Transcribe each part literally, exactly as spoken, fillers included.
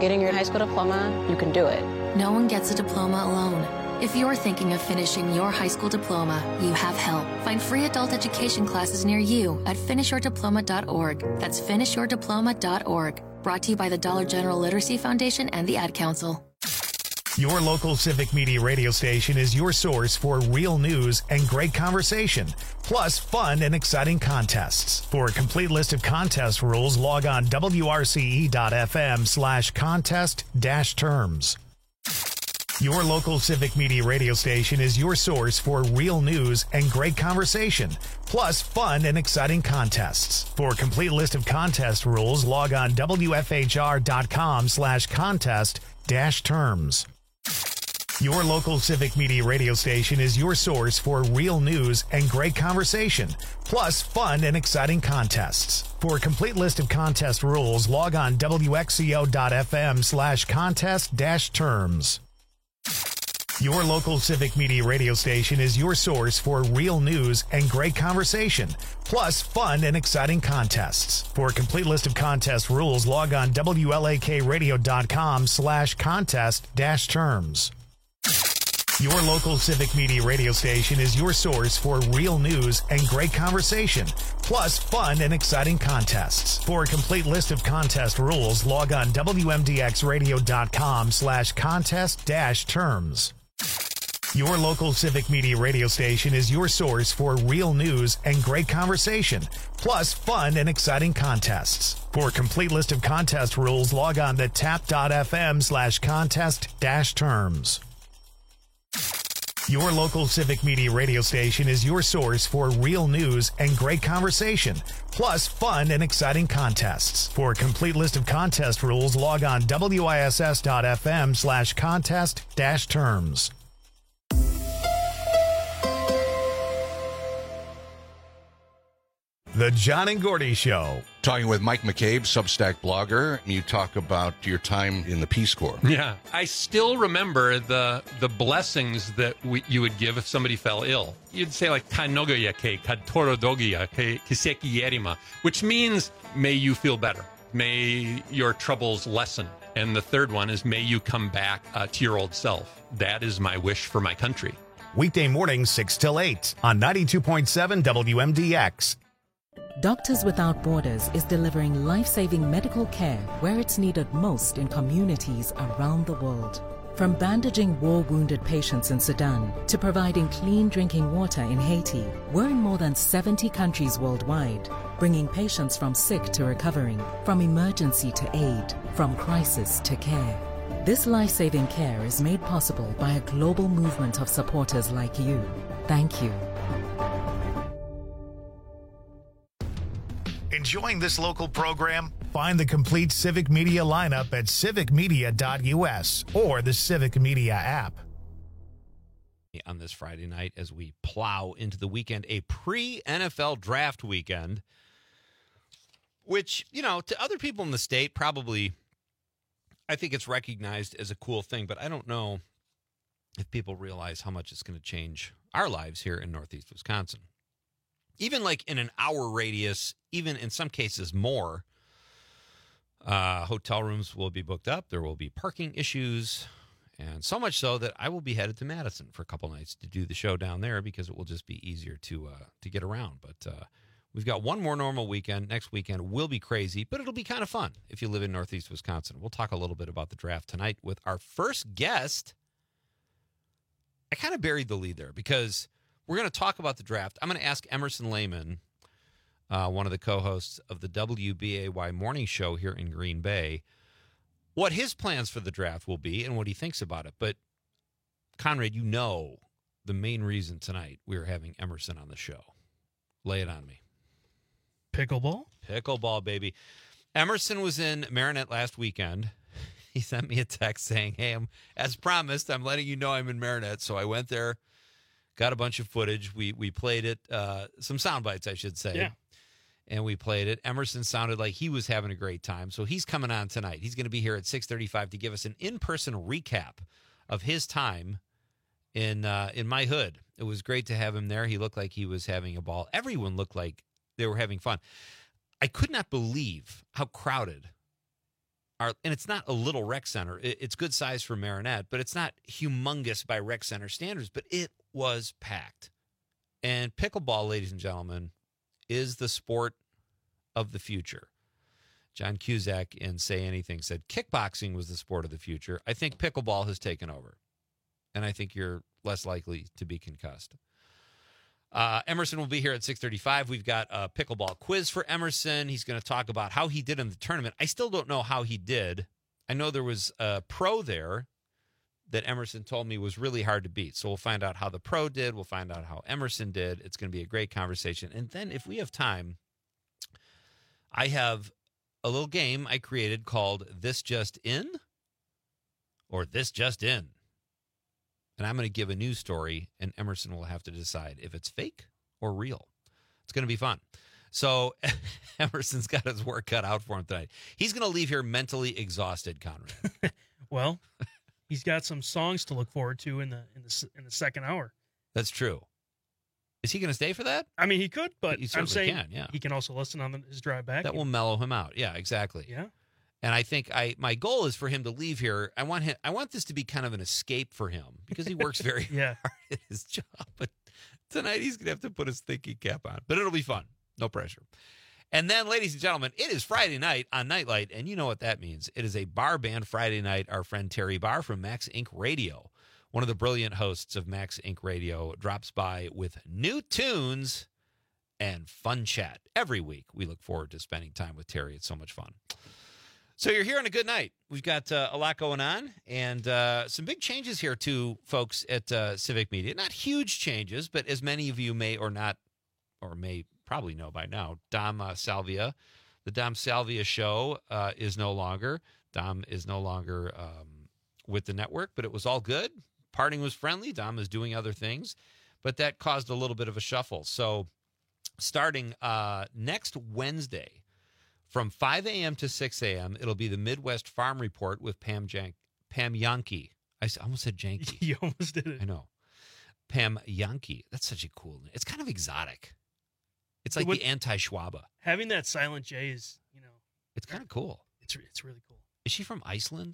Getting your high school diploma, you can do it. No one gets a diploma alone. If you're thinking of finishing your high school diploma, you have help. Find free adult education classes near you at finish your diploma dot org. That's finish your diploma dot org. Brought to you by the Dollar General Literacy Foundation and the Ad Council. Your local Civic Media radio station is your source for real news and great conversation, plus fun and exciting contests. For a complete list of contest rules, log on W R C E dot F M slash contest dash terms. Your local Civic Media radio station is your source for real news and great conversation, plus fun and exciting contests. For a complete list of contest rules, log on W F H R dot com slash contest dash terms. Your local Civic Media radio station is your source for real news and great conversation, plus fun and exciting contests. For a complete list of contest rules, log on W X C O dot F M slash contest dash terms. Your local Civic Media radio station is your source for real news and great conversation, plus fun and exciting contests. For a complete list of contest rules, log on W L A K radio dot com slash contest dash terms. Your local Civic Media radio station is your source for real news and great conversation, plus fun and exciting contests. For a complete list of contest rules, log on W M D X radio dot com slash contest dash terms. Your local Civic Media radio station is your source for real news and great conversation, plus fun and exciting contests. For a complete list of contest rules, log on to tap dot F M slash contest dash terms. Your local Civic Media radio station is your source for real news and great conversation, plus fun and exciting contests. For a complete list of contest rules, log on W I S S dot F M slash contest dash terms. The John and Gordy Show. Talking with Mike McCabe, Substack blogger, and you talk about your time in the Peace Corps. Yeah, I still remember the the blessings that we, you would give if somebody fell ill. You'd say like "Kanogoyake, Katorodogiya, Kiseki Yerima," which means "May you feel better, may your troubles lessen." And the third one is "May you come back uh, to your old self." That is my wish for my country. Weekday mornings, six till eight on ninety-two point seven W M D X. Doctors Without Borders is delivering life-saving medical care where it's needed most in communities around the world. From bandaging war-wounded patients in Sudan to providing clean drinking water in Haiti, we're in more than seventy countries worldwide, bringing patients from sick to recovering, from emergency to aid, from crisis to care. This life-saving care is made possible by a global movement of supporters like you. Thank you. Enjoying this local program? Find the complete Civic Media lineup at civic media dot U S or the Civic Media app. On this Friday night as we plow into the weekend, a pre-N F L draft weekend, which, you know, to other people in the state, probably, I think it's recognized as a cool thing, but I don't know if people realize how much it's going to change our lives here in Northeast Wisconsin. Even like in an hour radius, even in some cases more, uh, hotel rooms will be booked up. There will be parking issues, and so much so that I will be headed to Madison for a couple nights to do the show down there because it will just be easier to uh, to get around. But uh, we've got one more normal weekend. Next weekend will be crazy, but it'll be kind of fun if you live in Northeast Wisconsin. We'll talk a little bit about the draft tonight with our first guest. I kind of buried the lead there because we're going to talk about the draft. I'm going to ask Emerson Lehman, uh, one of the co-hosts of the W B A Y morning show here in Green Bay, what his plans for the draft will be and what he thinks about it. But, Conrad, you know the main reason tonight we are having Emerson on the show. Lay it on me. Pickleball? Pickleball, baby. Emerson was in Marinette last weekend. He sent me a text saying, hey, I'm, as promised, I'm letting you know I'm in Marinette. So I went there. Got a bunch of footage. We we played it, uh, some sound bites, I should say. Yeah. And we played it. Emerson sounded like he was having a great time. So he's coming on tonight. He's going to be here at six thirty-five to give us an in-person recap of his time in uh, in my hood. It was great to have him there. He looked like he was having a ball. Everyone looked like they were having fun. I could not believe how crowded are, and it's not a little rec center. It, it's good size for Marinette, but it's not humongous by rec center standards, but it was packed. And pickleball, ladies and gentlemen, is the sport of the future. John Cusack in Say Anything said kickboxing was the sport of the future. I think pickleball has taken over, and I think you're less likely to be concussed. Uh, Emerson will be here at six thirty-five. We've got a pickleball quiz for Emerson. He's going to talk about how he did in the tournament. I still don't know how he did. I know there was a pro there that Emerson told me was really hard to beat. So we'll find out how the pro did. We'll find out how Emerson did. It's going to be a great conversation. And then if we have time, I have a little game I created called This Just In or This Just In. And I'm going to give a news story, and Emerson will have to decide if it's fake or real. It's going to be fun. So Emerson's got his work cut out for him tonight. He's going to leave here mentally exhausted, Conrad. Well, he's got some songs to look forward to in the in the in the second hour. That's true. Is he going to stay for that? I mean, he could, but He I'm certainly saying can, yeah. he can also listen on the, his drive back. That will mellow him out. Yeah, exactly. Yeah. And I think I my goal is for him to leave here. I want him. I want this to be kind of an escape for him because he works very Yeah. hard at his job. But tonight he's going to have to put his thinking cap on. But it'll be fun. No pressure. And then, ladies and gentlemen, it is Friday night on Nightlight, and you know what that means. It is a bar band Friday night. Our friend Terry Barr from Max Incorporated. Radio, one of the brilliant hosts of Max Incorporated. Radio, drops by with new tunes and fun chat. Every week, we look forward to spending time with Terry. It's so much fun. So you're here on a good night. We've got uh, a lot going on and uh, some big changes here, too, folks, at uh, Civic Media. Not huge changes, but as many of you may or not, or may probably know by now, Dom uh, Salvia. The Dom Salvia show uh, is no longer. Dom is no longer um, with the network, but it was all good. Parting was friendly. Dom is doing other things, but that caused a little bit of a shuffle. So starting uh, next Wednesday, from five a.m. to six a.m., it'll be the Midwest Farm Report with Pam Jank, Pam Yankee. I almost said Janky. You almost did it. I know. Pam Yankee. That's such a cool name. It's kind of exotic. It's like What- the anti-Schwaba. Having that silent J is, you know, It's kind of cool. it's it's really cool. Is she from Iceland?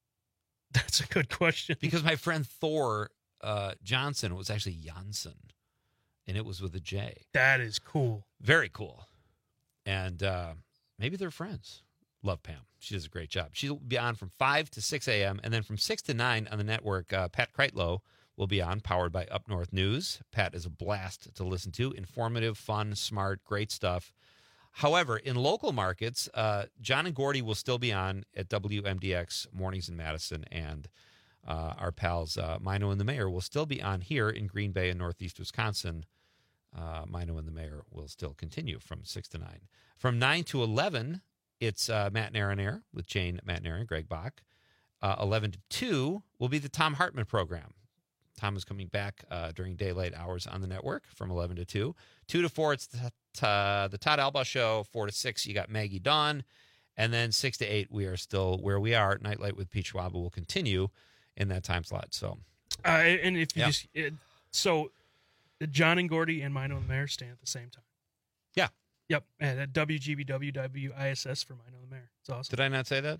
That's a good question. Because my friend Thor uh, Johnson was actually Janssen, and it was with a J. That is cool. Very cool. And uh, maybe they're friends. Love Pam. She does a great job. She'll be on from five to six a.m., and then from six to nine on the network, uh, Pat Kreitlow will be on, powered by Up North News. Pat is a blast to listen to. Informative, fun, smart, great stuff. However, in local markets, uh, John and Gordy will still be on at W M D X Mornings in Madison, and uh, our pals uh, Mino and the Mayor will still be on here in Green Bay and Northeast Wisconsin. Uh, Mino and the Mayor will still continue from six to nine. From nine to eleven, it's uh, Matt and Aaron Air with Jane, Matt and Aaron, Greg Bach. Uh, eleven to two will be the Tom Hartman program. Tom is coming back uh, during daylight hours on the network from eleven to two. two to four, it's the, uh, the Todd Alba Show. four to six, you got Maggie Dawn. And then six to eight, we are still where we are. Nightlight with Pete Schwab will continue in that time slot. So, Uh, and if you Yeah. just it, so, John and Gordy and Mino and the Mayor stand at the same time. Yeah. Yep. And at W G B W W I S S for Mino and the Mayor. It's awesome. Did I not say that?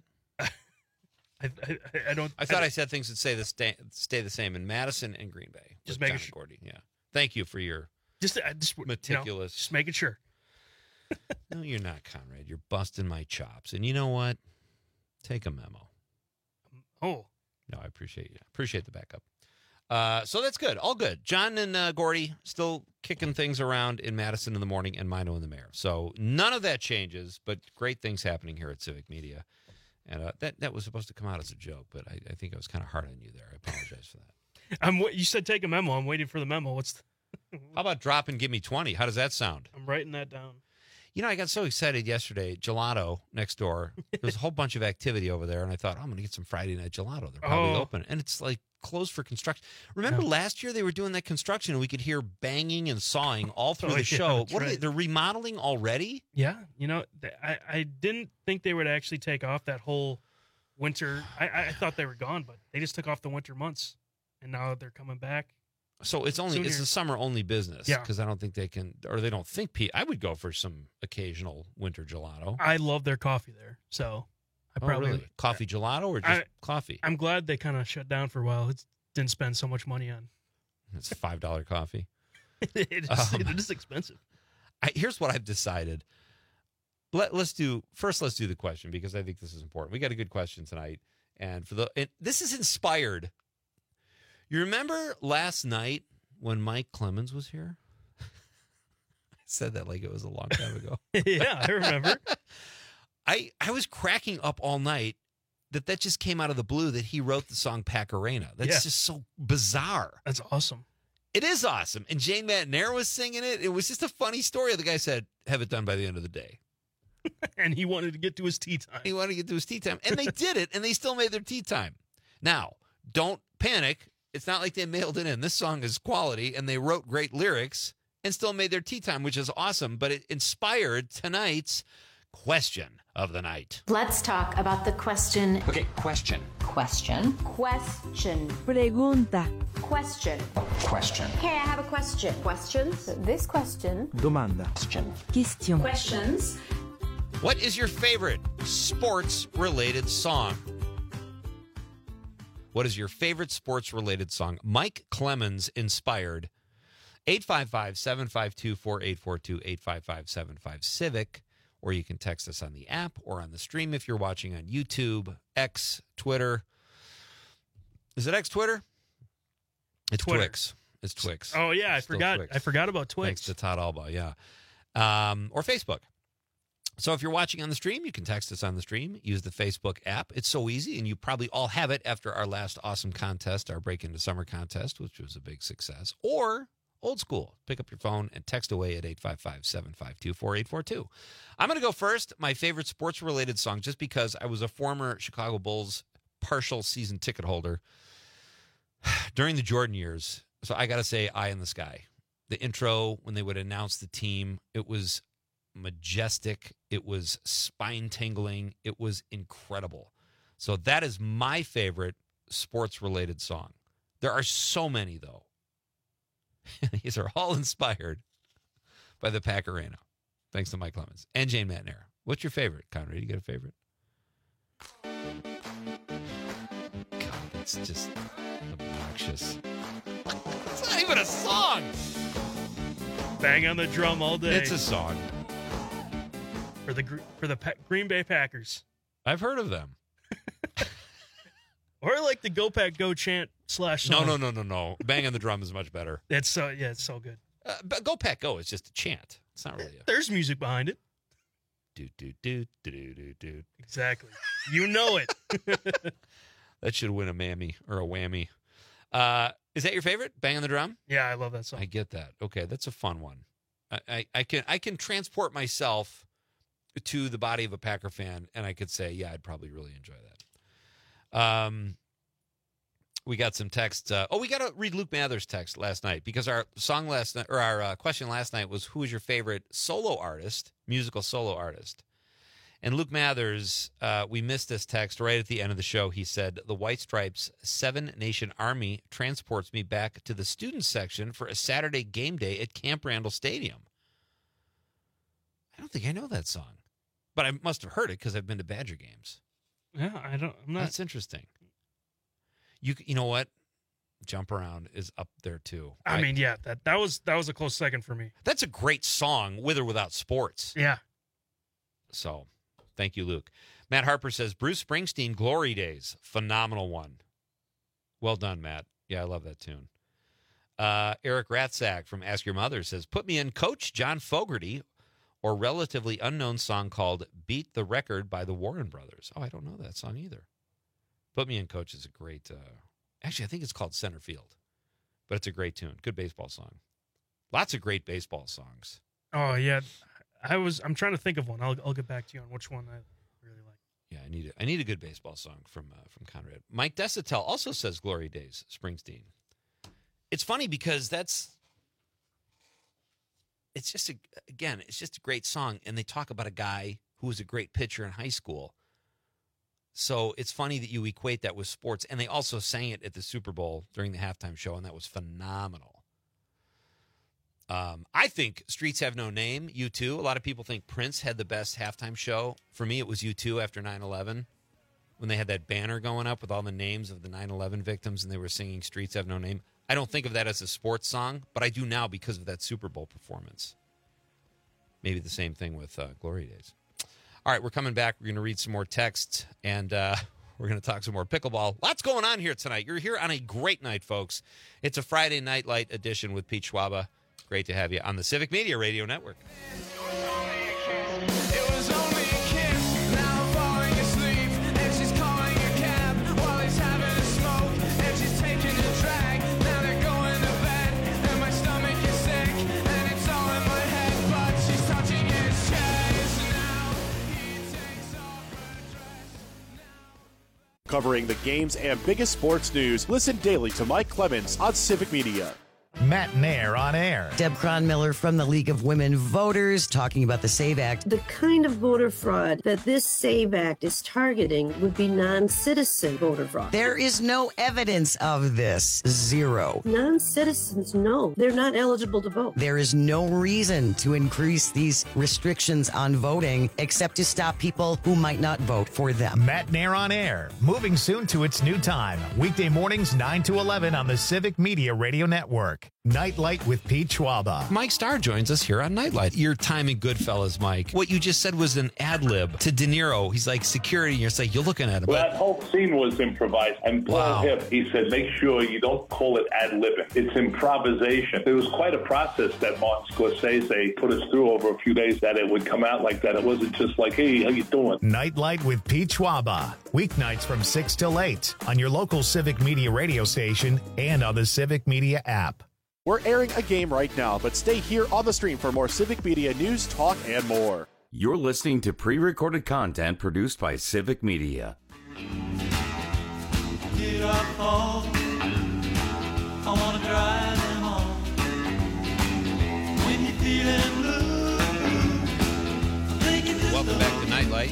I, I, I don't. I thought I said things would stay the, stay, stay the same in Madison and Green Bay. Just with making John sure- Gordy. Yeah. Thank you for your just I just you know, meticulous. just making sure. No, you're not, Conrad. You're busting my chops. And you know what? Take a memo. Oh, No, I appreciate you. Appreciate the backup. Uh, so that's good. All good. John and uh, Gordy still kicking things around in Madison in the morning and Mino and the Mayor. So none of that changes, but great things happening here at Civic Media. And uh, that, that was supposed to come out as a joke, but I, I think I was kind of hard on you there. I apologize for that. I'm. wa- You said take a memo. I'm waiting for the memo. What's? The, How about drop and give me twenty? How does that sound? I'm writing that down. You know, I got so excited yesterday. Gelato next door. There was a whole bunch of activity over there, and I thought, oh, I'm going to get some Friday night gelato. They're probably Oh. open. And it's like closed for construction. Remember Yeah. last year they were doing that construction, and we could hear banging and sawing all through Oh, the yeah, show. that's What are they? right. They're remodeling already? Yeah, you know, th- I, I didn't think they would actually take off that whole winter. I, I thought they were gone, but they just took off the winter months, and now they're coming back. So it's only Soon it's here. a summer only business Yeah. because I don't think they can, or they don't think. Pe- I would go for some occasional winter gelato. I love their coffee there, so I Oh, probably really? Coffee gelato or just I- coffee? I'm glad they kind of shut down for a while. It didn't spend so much money on. It's five dollar coffee. it, is, Um, it is expensive. I, here's what I've decided. Let, let's do first. Let's do the question because I think this is important. We got a good question tonight, and for the and this is inspired. You remember last night when Mike Clemens was here? I said that like it was a long time ago. Yeah, I remember. I I was cracking up all night that that just came out of the blue that he wrote the song Pacarena. That's Yeah. just so bizarre. That's awesome. It is awesome. And Jane Matnair was singing it. It was just a funny story. The guy said, have it done by the end of the day. And he wanted to get to his tea time. He wanted to get to his tea time. And they did it, and they still made their tea time. Now, don't panic. It's not like they mailed it in. This song is quality, and they wrote great lyrics and still made their tea time, which is awesome. But it inspired tonight's question of the night. Let's talk about the question. Okay, question. Question. Question. Pregunta. Question. Question. Hey, I have a question. Questions? This question. Domanda. Question. Question. Questions. What is your favorite sports-related song? What is your favorite sports-related song? Mike Clemens inspired. eight five five, seven five two, four eight four two, eight five five, seven five, CIVIC. Or you can text us on the app or on the stream if you're watching on YouTube, X, Twitter. Is it X Twitter? It's Twitter. Twix. It's Twix. Oh yeah, I Still forgot. Twix. I forgot about Thanks Twix. to Todd Alba, yeah. Um, or Facebook. So if you're watching on the stream, you can text us on the stream. Use the Facebook app. It's so easy, and you probably all have it after our last awesome contest, our Break Into Summer contest, which was a big success. Or old school, pick up your phone and text away at eight five five, seven five two, four eight four two. I'm going to go first. My favorite sports-related song, just because I was a former Chicago Bulls partial season ticket holder during the Jordan years. So I got to say, Eye in the Sky. The intro, when they would announce the team, it was majestic. It was spine-tingling. It was incredible. So that is my favorite sports-related song. There are so many, though. These are all inspired by the Pacarena. Thanks to Mike Clemens and Jane Matnair. What's your favorite, Conrad? You got a favorite? God, that's just obnoxious. It's not even a song. Bang on the drum all day. It's a song. for the Gr- for the pa- Green Bay Packers, I've heard of them. or like the Go Pack Go chant slash No, song. no, no, no, no. Bang on the drum is much better. It's so yeah, it's so good. Uh, but Go Pack Go is just a chant. It's not really a There's music behind it. do do do do do do do. Exactly. You know it. That should win a mammy or a whammy. Uh, is that your favorite? Bang on the drum? Yeah, I love that song. I get that. Okay, that's a fun one. I, I, I can I can transport myself to the body of a Packer fan, and I could say, yeah, I'd probably really enjoy that. Um, we got some text. Uh, oh, we got to read Luke Mather's text last night because our song last night, or our uh, question last night was, who is your favorite solo artist, musical solo artist? And Luke Mathers, uh, we missed this text right at the end of the show. He said, the White Stripes Seven Nation Army transports me back to the student section for a Saturday game day at Camp Randall Stadium. I don't think I know that song, but I must have heard it because I've been to Badger games. Yeah, I don't. I'm not. That's interesting. You you know what? Jump Around is up there too. I mean, yeah, that that was that was a close second for me. That's a great song, with or without sports. Yeah. So, thank you, Luke. Matt Harper says, Bruce Springsteen, Glory Days. Phenomenal one. Well done, Matt. Yeah, I love that tune. Uh, Eric Ratzak from Ask Your Mother says, put me in Coach John Fogerty or relatively unknown song called Beat the Record by the Warren Brothers. Oh, I don't know that song either. Put Me in Coach is a great, uh, actually, I think it's called Center Field, but it's a great tune. Good baseball song. Lots of great baseball songs. Oh yeah, I was. I'm trying to think of one. I'll I'll get back to you on which one I really like. Yeah, I need a, I need a good baseball song from uh, from Conrad. Mike Desatel also says Glory Days, Springsteen. It's funny because that's, it's just, a, again, it's just a great song. And they talk about a guy who was a great pitcher in high school. So it's funny that you equate that with sports. And they also sang it at the Super Bowl during the halftime show, and that was phenomenal. Um, I think Streets Have No Name, U two. A lot of people think Prince had the best halftime show. For me, it was U two after nine eleven. when they had that banner going up with all the names of the nine eleven victims and they were singing Streets Have No Name. I don't think of that as a sports song, but I do now because of that Super Bowl performance. Maybe the same thing with uh, Glory Days. All right, we're coming back. We're going to read some more texts, and uh, we're going to talk some more pickleball. Lots going on here tonight. You're here on a great night, folks. It's a Friday Night Light edition with Pete Schwaba. Great to have you on the Civic Media Radio Network. Covering the games and biggest sports news, listen daily to Mike Clemens on Civic Media. Matt Nair on air. Deb Cronmiller from the League of Women Voters talking about the SAVE Act. The kind of voter fraud that this SAVE Act is targeting would be non-citizen voter fraud. There is no evidence of this. Zero. Non-citizens, no. They're not eligible to vote. There is no reason to increase these restrictions on voting except to stop people who might not vote for them. Matt Nair on air. Moving soon to its new time. Weekday mornings nine to eleven on the Civic Media Radio Network. Nightlight with Pete Schwaba. Mike Starr joins us here on Nightlight. Your time in Goodfellas, Mike. What you just said was an ad lib to De Niro. He's like security, and you're like, you're looking at him. Well, that whole scene was improvised. And Paul Wow. Hipp, he said, make sure you don't call it ad libbing. It's improvisation. It was quite a process that Martin Scorsese put us through over a few days that it would come out like that. It wasn't just like, hey, how you doing? Nightlight with Pete Schwaba. Weeknights from six till eight on your local Civic Media radio station and on the Civic Media app. We're airing a game right now, but stay here on the stream for more Civic Media news, talk, and more. You're listening to pre-recorded content produced by Civic Media. Get up home. I want to drive them home. When you're feeling blue, Welcome back to Nightlight.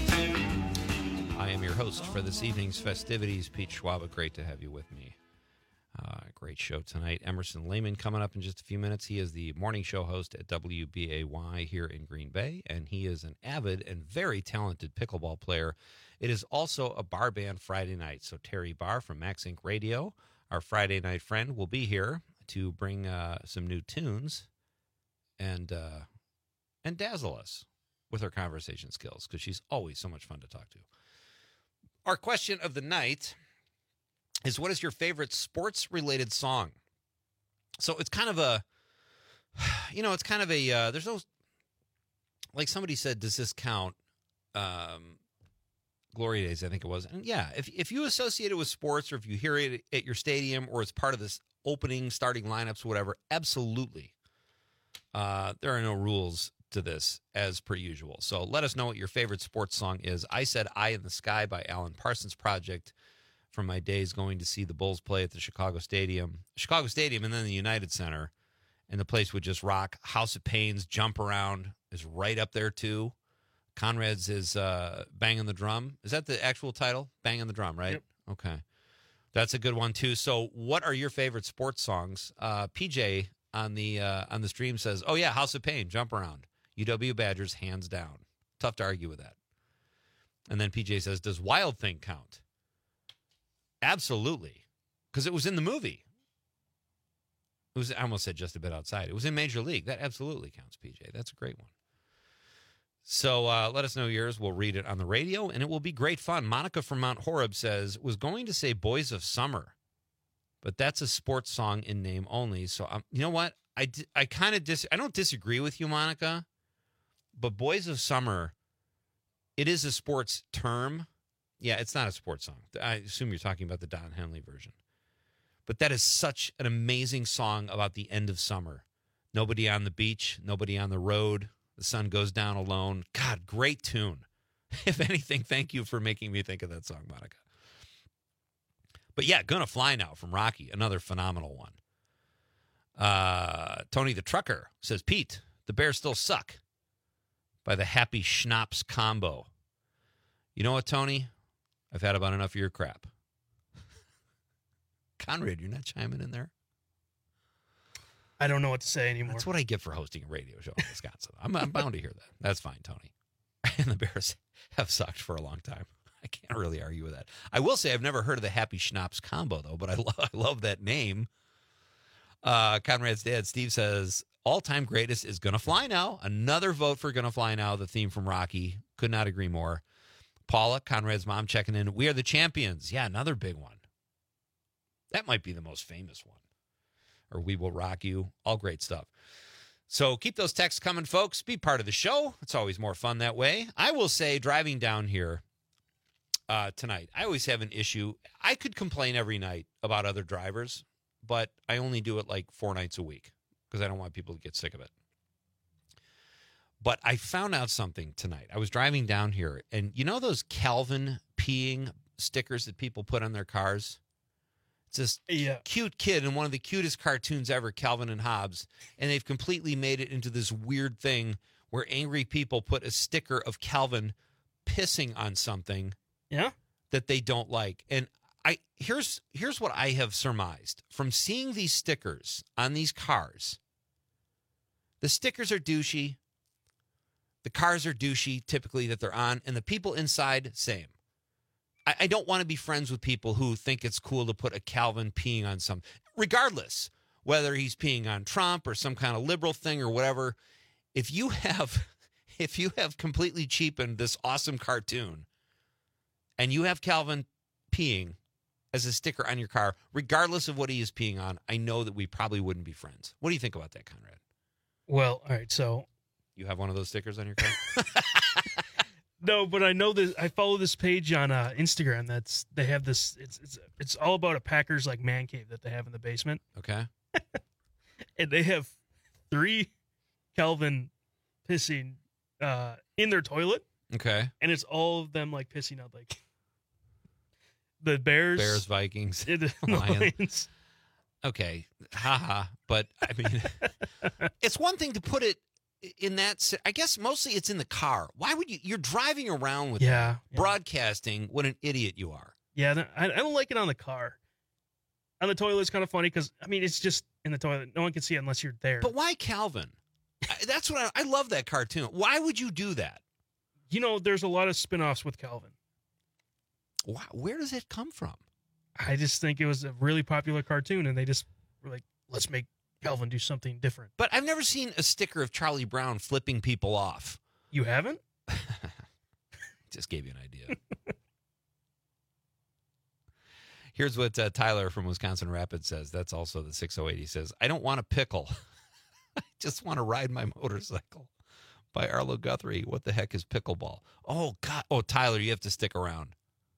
I am your host for this evening's festivities, Pete Schwaba. Great to have you with me. Uh, great show tonight. Emerson Lehman coming up in just a few minutes. He is the morning show host at W B A Y here in Green Bay, and he is an avid and very talented pickleball player. It is also a bar band Friday night. So Terry Barr from Max Inc Radio, our Friday night friend, will be here to bring uh, some new tunes and uh, and dazzle us with her conversation skills, because she's always so much fun to talk to. Our question of the night is, what is your favorite sports-related song? So it's kind of a, you know, it's kind of a, uh, there's no, like somebody said, does this count? Um, Glory Days, I think it was. And yeah, if if you associate it with sports, or if you hear it at your stadium, or it's part of this opening, starting lineups, whatever, absolutely. Uh, there are no rules to this, as per usual. So let us know what your favorite sports song is. I said Eye in the Sky by Alan Parsons Project, from my days going to see the Bulls play at the Chicago Stadium, Chicago Stadium, and then the United Center, and the place would just rock. House of Pains, Jump Around is right up there too. Conrad's is uh, Banging the Drum. Is that the actual title? Banging the Drum, right? Yep. Okay. That's a good one too. So what are your favorite sports songs? Uh, P J on the uh, on the stream says, oh yeah, House of Pain, Jump Around. U W Badgers, hands down. Tough to argue with that. And then P J says, does Wild Thing count? Absolutely, because it was in the movie. It was, I almost said Just a Bit Outside. It was in Major League. That absolutely counts, P J. That's a great one. So uh, let us know yours. We'll read it on the radio, and it will be great fun. Monica from Mount Horeb says, was going to say Boys of Summer, but that's a sports song in name only. So um, you know what? I, I kind of dis- I don't disagree with you, Monica, but Boys of Summer, it is a sports term. Yeah, it's not a sports song. I assume you're talking about the Don Henley version. But that is such an amazing song about the end of summer. Nobody on the beach, nobody on the road. The sun goes down alone. God, great tune. If anything, thank you for making me think of that song, Monica. But yeah, Gonna Fly Now from Rocky, another phenomenal one. Uh, Tony the Trucker says, Pete, the Bears still suck, by the Happy Schnapps Combo. You know what, Tony? I've had about enough of your crap. Conrad, you're not chiming in there? I don't know what to say anymore. That's what I get for hosting a radio show in Wisconsin. I'm, I'm bound to hear that. That's fine, Tony. And the Bears have sucked for a long time. I can't really argue with that. I will say I've never heard of the Happy Schnapps combo, though, but I, lo- I love that name. Uh, Conrad's dad, Steve, says, all-time greatest is Gonna Fly Now. Another vote for Gonna Fly Now, the theme from Rocky. Could not agree more. Paula, Conrad's mom, checking in. We are the champions. Yeah, another big one. That might be the most famous one. Or We Will Rock You. All great stuff. So keep those texts coming, folks. Be part of the show. It's always more fun that way. I will say, driving down here uh, tonight, I always have an issue. I could complain every night about other drivers, but I only do it like four nights a week because I don't want people to get sick of it. But I found out something tonight. I was driving down here, and you know those Calvin peeing stickers that people put on their cars? It's this yeah. cute kid in one of the cutest cartoons ever, Calvin and Hobbes, and they've completely made it into this weird thing where angry people put a sticker of Calvin pissing on something yeah. that they don't like. And I here's here's what I have surmised from seeing these stickers on these cars. The stickers are douchey. The cars are douchey, typically, that they're on, and the people inside, same. I, I don't want to be friends with people who think it's cool to put a Calvin peeing on some, regardless whether he's peeing on Trump or some kind of liberal thing or whatever. If you have, if you have completely cheapened this awesome cartoon, and you have Calvin peeing as a sticker on your car, regardless of what he is peeing on, I know that we probably wouldn't be friends. What do you think about that, Conrad? Well, all right, so. You have one of those stickers on your car? No, but I know that I follow this page on uh, Instagram. That's they have this. It's it's it's all about a Packers like man cave that they have in the basement. Okay. And they have three Calvin pissing uh, in their toilet. Okay. And it's all of them like pissing out like the Bears, Bears, Vikings, the Lions. Lions. Okay, haha. But I mean, it's one thing to put it in that. I guess mostly it's in the car. Why would you? You're driving around with yeah, them, yeah. broadcasting. What an idiot you are. Yeah, I, I don't like it on the car. On the toilet, it's kind of funny because I mean, it's just in the toilet. No one can see it unless you're there. But why Calvin? I, that's what I, I love that cartoon. Why would you do that? You know, there's a lot of spin-offs with Calvin. Wow, where does it come from? I just think it was a really popular cartoon, and they just were like, let's make Calvin do something different. But I've never seen a sticker of Charlie Brown flipping people off. You haven't? Just gave you an idea. Here's what uh, Tyler from Wisconsin Rapids says. That's also the six oh eight. He says, I don't want a pickle. I just want to ride my motorcycle. By Arlo Guthrie. What the heck is pickleball? Oh, God. Oh, Tyler, you have to stick around.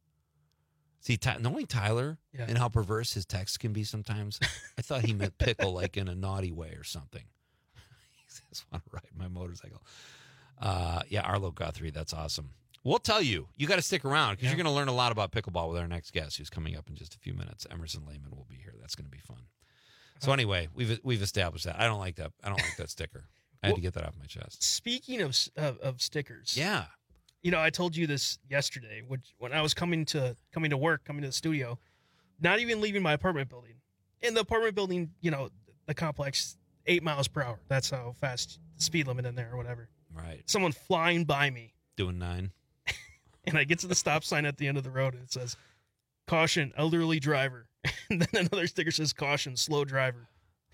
See, Ty- knowing Tyler yeah. and how perverse his text can be sometimes, I thought he meant pickle like in a naughty way or something. He says, want to ride my motorcycle. Uh, yeah, Arlo Guthrie. That's awesome. We'll tell you. You got to stick around because yeah. you're going to learn a lot about pickleball with our next guest who's coming up in just a few minutes. Emerson Lehman will be here. That's going to be fun. So anyway, we've we've established that. I don't like that. I don't like that sticker. I had well, to get that off my chest. Speaking of, of of stickers, yeah, you know, I told you this yesterday, which when I was coming to coming to work, coming to the studio, not even leaving my apartment building. In the apartment building, you know, the complex, eight miles per hour. That's how fast the speed limit in there or whatever. Right. Someone flying by me, doing nine, and I get to the stop sign at the end of the road, and it says, "Caution, elderly driver," and then another sticker says, "Caution, slow driver."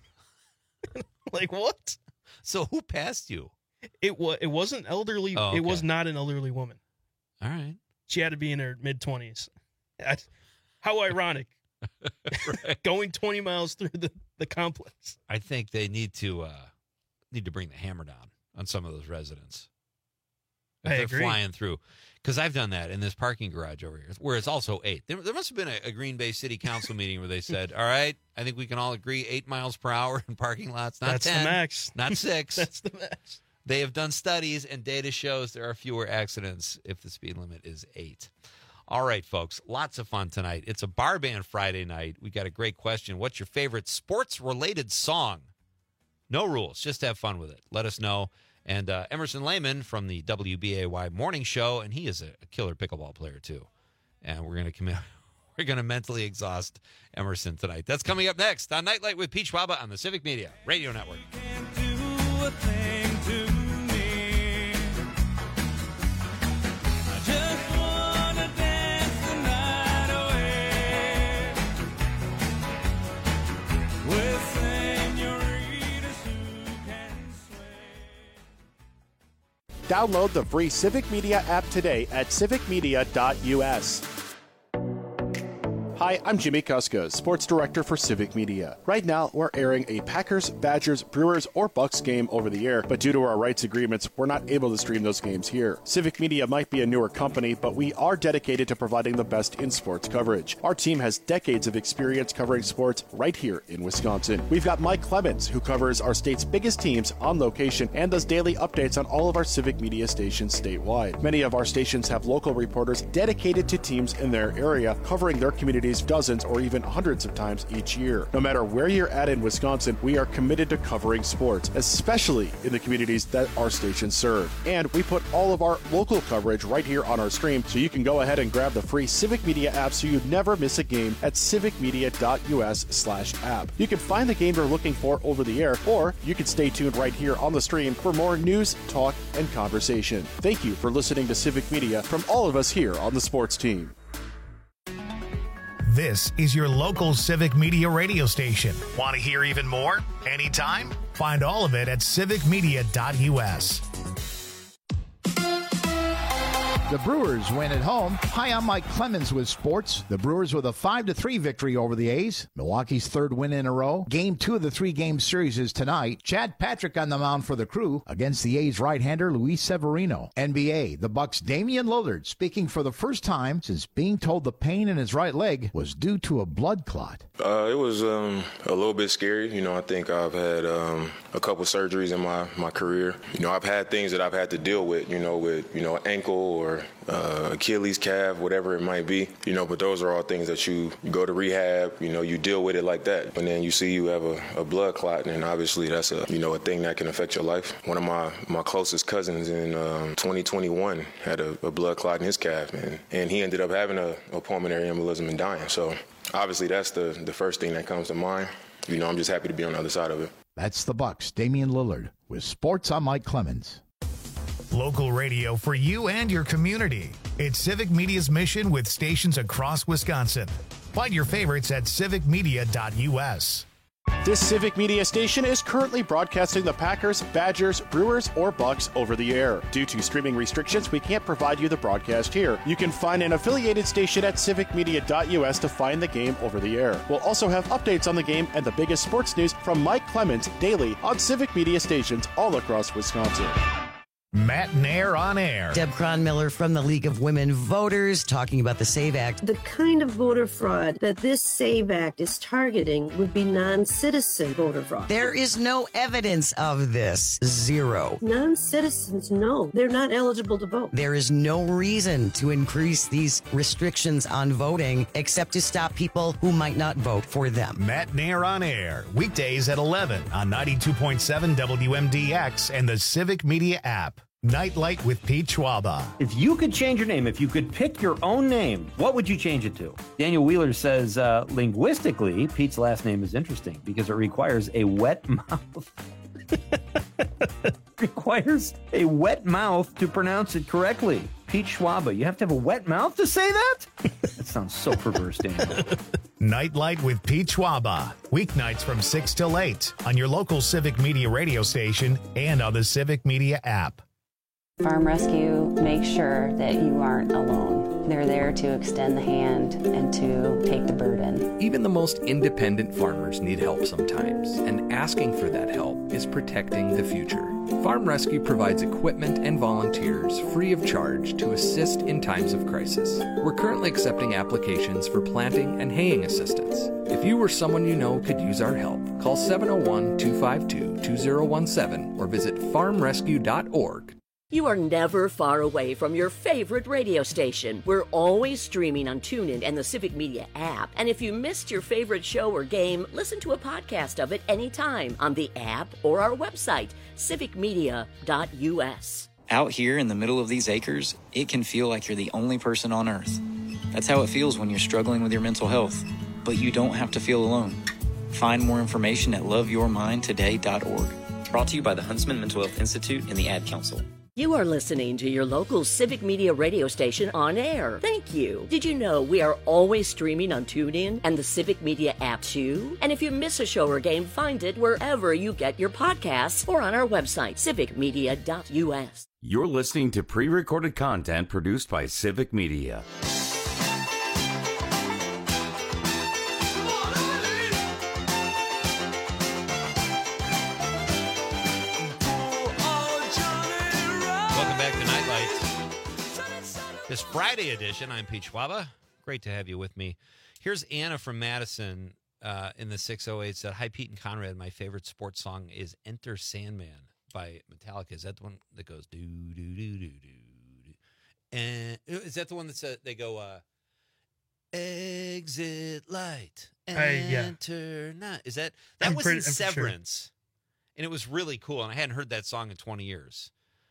Like what? So who passed you? It was. It wasn't elderly. Oh, okay. It was not an elderly woman. All right. She had to be in her mid twenties. How ironic. Right. Going twenty miles through the, the complex. I think they need to uh, need to bring the hammer down on some of those residents. If I they're agree. flying through. Because I've done that in this parking garage over here, where it's also eight. There, there must have been a, a Green Bay City Council meeting where they said, all right, I think we can all agree eight miles per hour in parking lots. Not That's ten, the max. Not six. That's the max. They have done studies, and data shows there are fewer accidents if the speed limit is eight. All right, folks, lots of fun tonight. It's a bar band Friday night. We got a great question. What's your favorite sports-related song? No rules. Just have fun with it. Let us know. And uh, Emerson Lehman from the W B A Y Morning Show, and he is a, a killer pickleball player, too. And we're going to commit. We're going to mentally exhaust Emerson tonight. That's coming up next on Nightlight with Peach Baba on the Civic Media Radio Network. Do a thing to me. I just wanna dance. Download the free Civic Media app today at civic media dot u s. Hi, I'm Jimmy Kuska, Sports Director for Civic Media. Right now, we're airing a Packers, Badgers, Brewers, or Bucks game over the air, but due to our rights agreements, we're not able to stream those games here. Civic Media might be a newer company, but we are dedicated to providing the best in sports coverage. Our team has decades of experience covering sports right here in Wisconsin. We've got Mike Clemens, who covers our state's biggest teams on location and does daily updates on all of our Civic Media stations statewide. Many of our stations have local reporters dedicated to teams in their area, covering their communities dozens or even hundreds of times each year. No matter where you're at in Wisconsin, we are committed to covering sports, especially in the communities that our stations serve. And we put all of our local coverage right here on our stream, so you can go ahead and grab the free Civic Media app so you never miss a game at civic media dot u s slash app. You can find the game you're looking for over the air, or you can stay tuned right here on the stream for more news, talk, and conversation. Thank you for listening to Civic Media from all of us here on the sports team. This is your local Civic Media radio station. Want to hear even more? Anytime? Find all of it at civic media dot u s. The Brewers win at home. Hi, I'm Mike Clemens with sports. The Brewers with a five to three victory over the A's. Milwaukee's third win in a row. Game two of the three-game series is tonight. Chad Patrick on the mound for the Crew against the A's right-hander Luis Severino. N B A, the Bucks' Damian Lillard speaking for the first time since being told the pain in his right leg was due to a blood clot. Uh, it was um, a little bit scary. You know, I think I've had um, a couple surgeries in my, my career. You know, I've had things that I've had to deal with, you know, with, you know, ankle or uh, Achilles, calf, whatever it might be. You know, but those are all things that you, you go to rehab, you know, you deal with it like that. And then you see you have a, a blood clot, and obviously that's a, you know, a thing that can affect your life. One of my, my closest cousins in um, twenty twenty-one had a, a blood clot in his calf, and, and he ended up having a, a pulmonary embolism and dying. So obviously that's the, the first thing that comes to mind. You know, I'm just happy to be on the other side of it. That's the Bucks' Damian Lillard with sports. I'm Mike Clemens. Local radio for you and your community. It's Civic Media's mission with stations across Wisconsin. Find your favorites at civic media dot u s. This Civic Media station is currently broadcasting the Packers, Badgers, Brewers, or Bucks over the air. Due to streaming restrictions, we can't provide you the broadcast here. You can find an affiliated station at civic media dot u s to find the game over the air. We'll also have updates on the game and the biggest sports news from Mike Clemens daily on Civic Media stations all across Wisconsin. Matt Nair on air. Deb Cronmiller from the League of Women Voters talking about the SAVE Act. The kind of voter fraud that this SAVE Act is targeting would be non-citizen voter fraud. There is no evidence of this. Zero. Non-citizens, no. They're not eligible to vote. There is no reason to increase these restrictions on voting except to stop people who might not vote for them. Matt Nair on air. Weekdays at eleven on ninety-two point seven W M D X and the Civic Media app. Nightlight with Pete Schwaba. If you could change your name, if you could pick your own name, what would you change it to? Daniel Wheeler says, uh, linguistically, Pete's last name is interesting because it requires a wet mouth. requires a wet mouth to pronounce it correctly. Pete Schwaba, you have to have a wet mouth to say that? That sounds so perverse, Daniel. Nightlight with Pete Schwaba. Weeknights from six till eight on your local Civic Media radio station and on the Civic Media app. Farm Rescue makes sure that you aren't alone. They're there to extend the hand and to take the burden. Even the most independent farmers need help sometimes, and asking for that help is protecting the future. Farm Rescue provides equipment and volunteers free of charge to assist in times of crisis. We're currently accepting applications for planting and haying assistance. If you or someone you know could use our help, call seven oh one, two five two, two oh one seven or visit farm rescue dot org. You are never far away from your favorite radio station. We're always streaming on TuneIn and the Civic Media app. And if you missed your favorite show or game, listen to a podcast of it anytime on the app or our website, civic media dot u s. Out here in the middle of these acres, it can feel like you're the only person on Earth. That's how it feels when you're struggling with your mental health. But you don't have to feel alone. Find more information at love your mind today dot org. Brought to you by the Huntsman Mental Health Institute and the Ad Council. You are listening to your local Civic Media radio station on air. Thank you. Did you know we are always streaming on TuneIn and the Civic Media app too? And if you miss a show or game, find it wherever you get your podcasts or on our website, civic media dot u s. You're listening to pre-recorded content produced by Civic Media. Welcome back to Nightlight. This Friday edition, I'm Pete Schwaba. Great to have you with me. Here's Anna from Madison uh, in the six oh eight said, "Hi, Pete and Conrad. My favorite sports song is Enter Sandman by Metallica." Is that the one that goes do do do do do? And is that the one that said they go uh, exit light, enter yeah. night? Is that that I'm was pretty- in I'm sure. Severance, and it was really cool. And I hadn't heard that song in twenty years.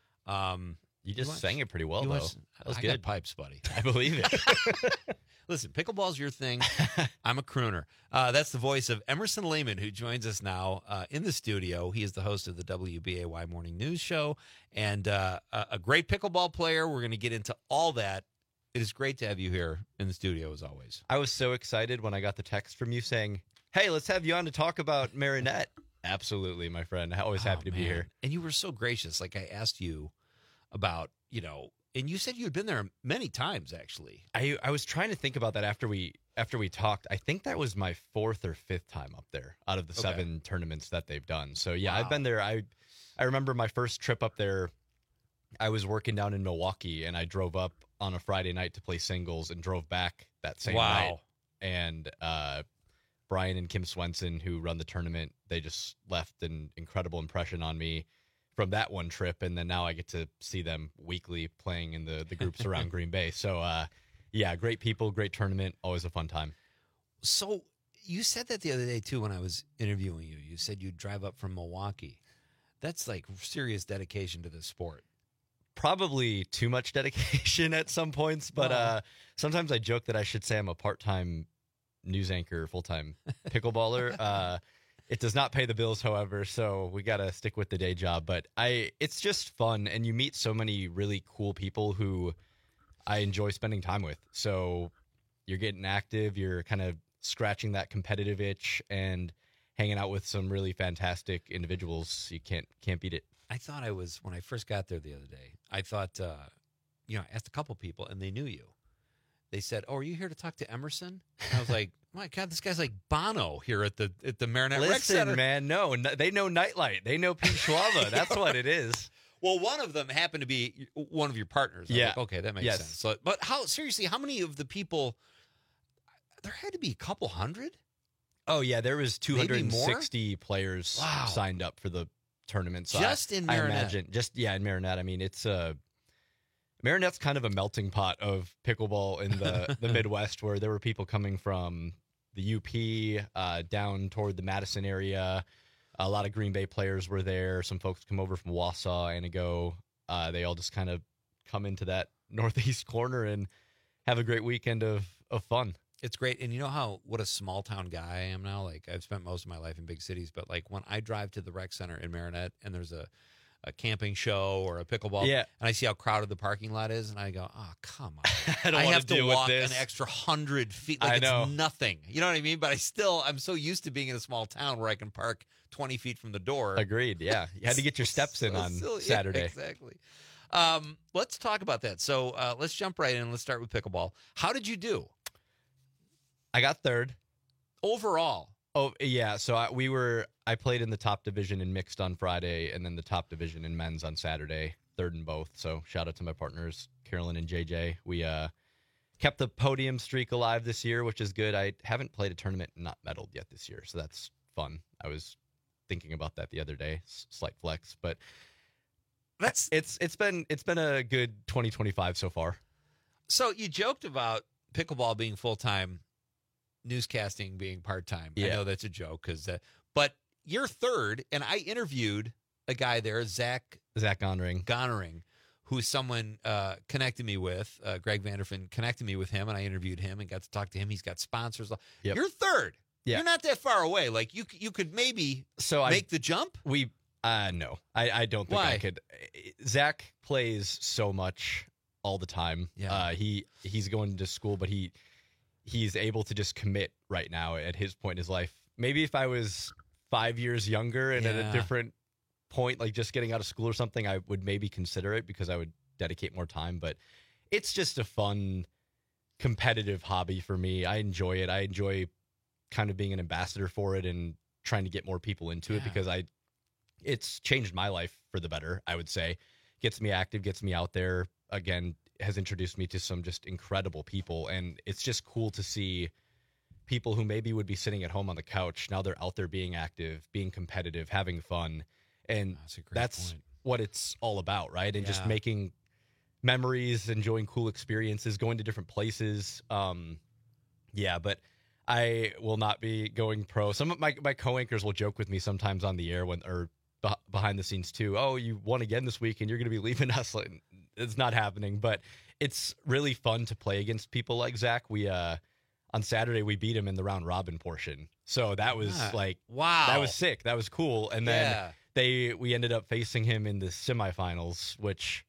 Um, You just watch- sang it pretty well, you though. watch- That was I good. got pipes, buddy. I believe it. Listen, pickleball's your thing. I'm a crooner. Uh, that's the voice of Emerson Lehman, who joins us now uh, in the studio. He is the host of the W B A Y Morning News Show and uh, a a great pickleball player. We're going to get into all that. It is great to have you here in the studio, as always. I was so excited when I got the text from you saying, "Hey, let's have you on to talk about Marinette." Absolutely, my friend. Always happy Oh, to be man. here. And you were so gracious. Like I asked you about, you know, and you said you had been there many times, actually. I, I was trying to think about that after we after we talked. I think that was my fourth or fifth time up there out of the Okay. seven tournaments that they've done. So yeah, Wow. I've been there. I I remember my first trip up there. I was working down in Milwaukee, and I drove up on a Friday night to play singles, and drove back that same Wow. night. And uh, Brian and Kim Swenson, who run the tournament, they just left an incredible impression on me from that one trip, and then now I get to see them weekly playing in the the groups around Green Bay. So uh yeah, great people, great tournament, always a fun time. So you said that the other day, too, when I was interviewing you. You said you'd drive up from Milwaukee. That's like serious dedication to the sport. Probably too much dedication at some points, but Wow. uh sometimes I joke that I should say I'm a part-time news anchor, full-time pickleballer. uh It does not pay the bills, however, so we got to stick with the day job. But I, it's just fun, and you meet so many really cool people who I enjoy spending time with. So you're getting active, you're kind of scratching that competitive itch, and hanging out with some really fantastic individuals. You can't can't beat it. I thought I was, when I first got there the other day, I thought, uh, you know, I asked a couple people, and they knew you. They said, "Oh, are you here to talk to Emerson?" And I was like, "My God, this guy's like Bono here at the at the Marinette Rec Listen, Center." man, no, n- they know Nightlight. They know Pete Schwaba. That's what it is. Well, one of them happened to be one of your partners. I was Yeah. like, okay, that makes Yes. sense. So, but how seriously? How many of the people? There had to be a couple hundred. Oh yeah, there was two Maybe hundred more? sixty players Wow. signed up for the tournament. So Just I, in I Marinette. imagine, just yeah, in Marinette. I mean, it's uh, Marinette's kind of a melting pot of pickleball in the the Midwest, where there were people coming from the U P uh, down toward the Madison area. A lot of Green Bay players were there. Some folks come over from Wausau, Anago. Uh, they all just kind of come into that northeast corner and have a great weekend of of fun. It's great. And you know how, what a small town guy I am now? Like, I've spent most of my life in big cities, but like when I drive to the rec center in Marinette and there's a, a camping show or a pickleball, Yeah. and I see how crowded the parking lot is, and I go, oh, come on. I don't wanna have to deal with walk this. an extra hundred feet. Like, I it's know. nothing. You know what I mean? But I still, I'm so used to being in a small town where I can park twenty feet from the door. Agreed. Yeah, you had to get your steps in So on silly. Yeah, Saturday. exactly. Um, let's talk about that. So uh, let's jump right in. Let's start with pickleball. How did you do I got third. overall? Oh yeah, so I, we were. I played in the top division in mixed on Friday, and then the top division in men's on Saturday. Third in both. So shout out to my partners, Carolyn and J J. We uh, kept the podium streak alive this year, which is good. I haven't played a tournament and not medaled yet this year, so that's fun. I was thinking about that the other day. S- slight flex, but That's it's it's been it's been a good twenty twenty-five so far. So you joked about pickleball being full time, newscasting being part time. I Yeah. know that's a joke, because, uh, but you're third, and I interviewed a guy there, Zach Zach Gonring. Gonering, who's someone uh, connected me with. Uh, Greg Vanderfin connected me with him, and I interviewed him and got to talk to him. He's got sponsors. Yep. You're third. Yeah. You're not that far away. Like you, c- you could maybe So make I the jump. we uh no, I I don't think Why? I could. Zach plays so much all the time. Yeah. Uh, he he's going to school, but he he's able to just commit right now at his point in his life. Maybe if I was five years younger and at Yeah. a different point, like just getting out of school or something, I would maybe consider it because I would dedicate more time. But it's just a fun, competitive hobby for me. I enjoy it. I enjoy kind of being an ambassador for it and trying to get more people into it because I, it's changed my life for the better, I would say. Gets me active, gets me out there. Again, has introduced me to some just incredible people. And it's just cool to see people who maybe would be sitting at home on the couch. Now they're out there being active, being competitive, having fun. And that's, that's what it's all about, right? And yeah. just making memories, enjoying cool experiences, going to different places. Um, yeah, but I will not be going pro. Some of my, my co-anchors will joke with me sometimes on the air when, or beh- behind the scenes too. Oh, you won again this week and you're going to be leaving us. Like, it's not happening, but it's really fun to play against people like Zach. We, uh, on Saturday, we beat him in the round robin portion. So that was ah, like, wow, that was sick. That was cool. And then yeah. they, we ended up facing him in the semifinals, which,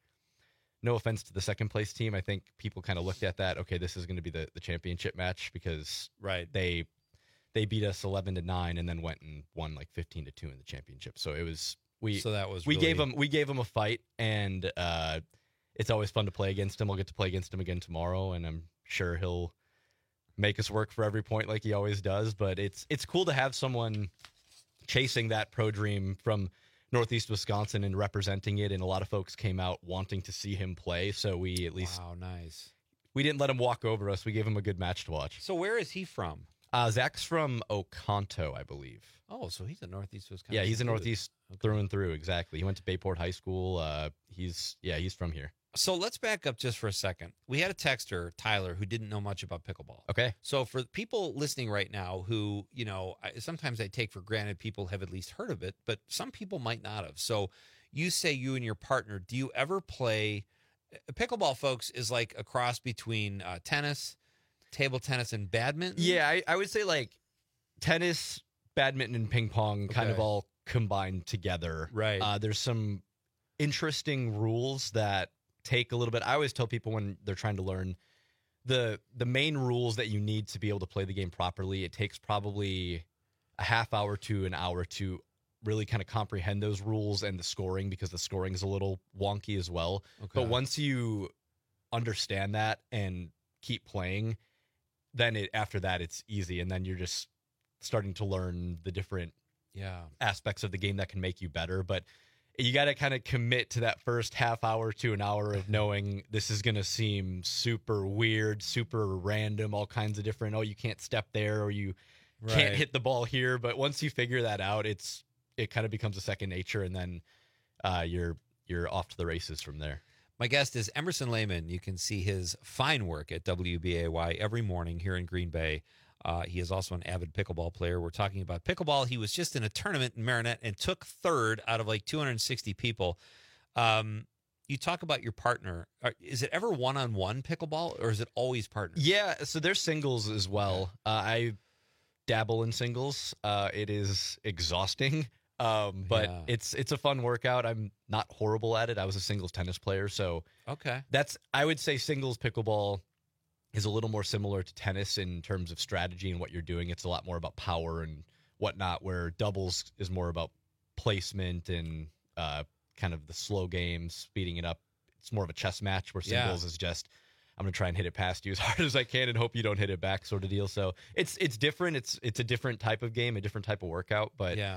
no offense to the second place team, I think people kind of looked at that. Okay, this is going to be the, the championship match because right. they they beat us eleven to nine and then went and won like fifteen to two in the championship. So it was we. So that was we really... gave him we gave him a fight, and uh, it's always fun to play against him. We'll get to play against him again tomorrow, and I'm sure he'll make us work for every point like he always does. But it's it's cool to have someone chasing that pro dream from Northeast Wisconsin and representing it, and a lot of folks came out wanting to see him play. So we at least wow, nice. We didn't let him walk over us. We gave him a good match to watch. So where is he from? Uh, Zach's from Oconto, I believe. Oh, so he's a Northeast Wisconsin. Yeah, he's a Northeast okay. through and through. Exactly. He went to Bayport High School. Uh, he's yeah, he's from here. So let's back up just for a second. We had a texter, Tyler, who didn't know much about pickleball. Okay. So for people listening right now who, you know, I, sometimes I take for granted people have at least heard of it, but some people might not have. So you say you and your partner, do you ever play pickleball, folks, is like a cross between uh, tennis, table tennis, and badminton? Yeah, I, I would say like tennis, badminton, and ping pong okay. kind of all combined together. Right. Uh, there's some interesting rules that take a little bit. I always tell people when they're trying to learn the the main rules that you need to be able to play the game properly. It takes probably a half hour to an hour to really kind of comprehend those rules and the scoring, because the scoring is a little wonky as well. Okay. But once you understand that and keep playing, then it after that it's easy, and then you're just starting to learn the different yeah aspects of the game that can make you better. But you got to kind of commit to that first half hour to an hour of knowing this is going to seem super weird, super random, all kinds of different, oh, you can't step there or you right. can't hit the ball here. But once you figure that out, it's it kind of becomes a second nature, and then uh, you're you're off to the races from there. My guest is Emerson Lehman. You can see his fine work at W B A Y every morning here in Green Bay. Uh, he is also an avid pickleball player. We're talking about pickleball. He was just in a tournament in Marinette and took third out of like two hundred sixty people. Um, you talk about your partner. Are, is it ever one-on-one pickleball, or is it always partners? Yeah, so there's singles as well. Uh, I dabble in singles. Uh, it is exhausting, um, but Yeah. it's it's a fun workout. I'm not horrible at it. I was a singles tennis player, so Okay. that's I would say singles pickleball is a little more similar to tennis in terms of strategy and what you're doing. It's a lot more about power and whatnot, where doubles is more about placement and uh, kind of the slow game, speeding it up. It's more of a chess match, where Yeah. singles is just, I'm going to try and hit it past you as hard as I can and hope you don't hit it back sort of deal. So it's it's different. It's it's a different type of game, a different type of workout. But Yeah.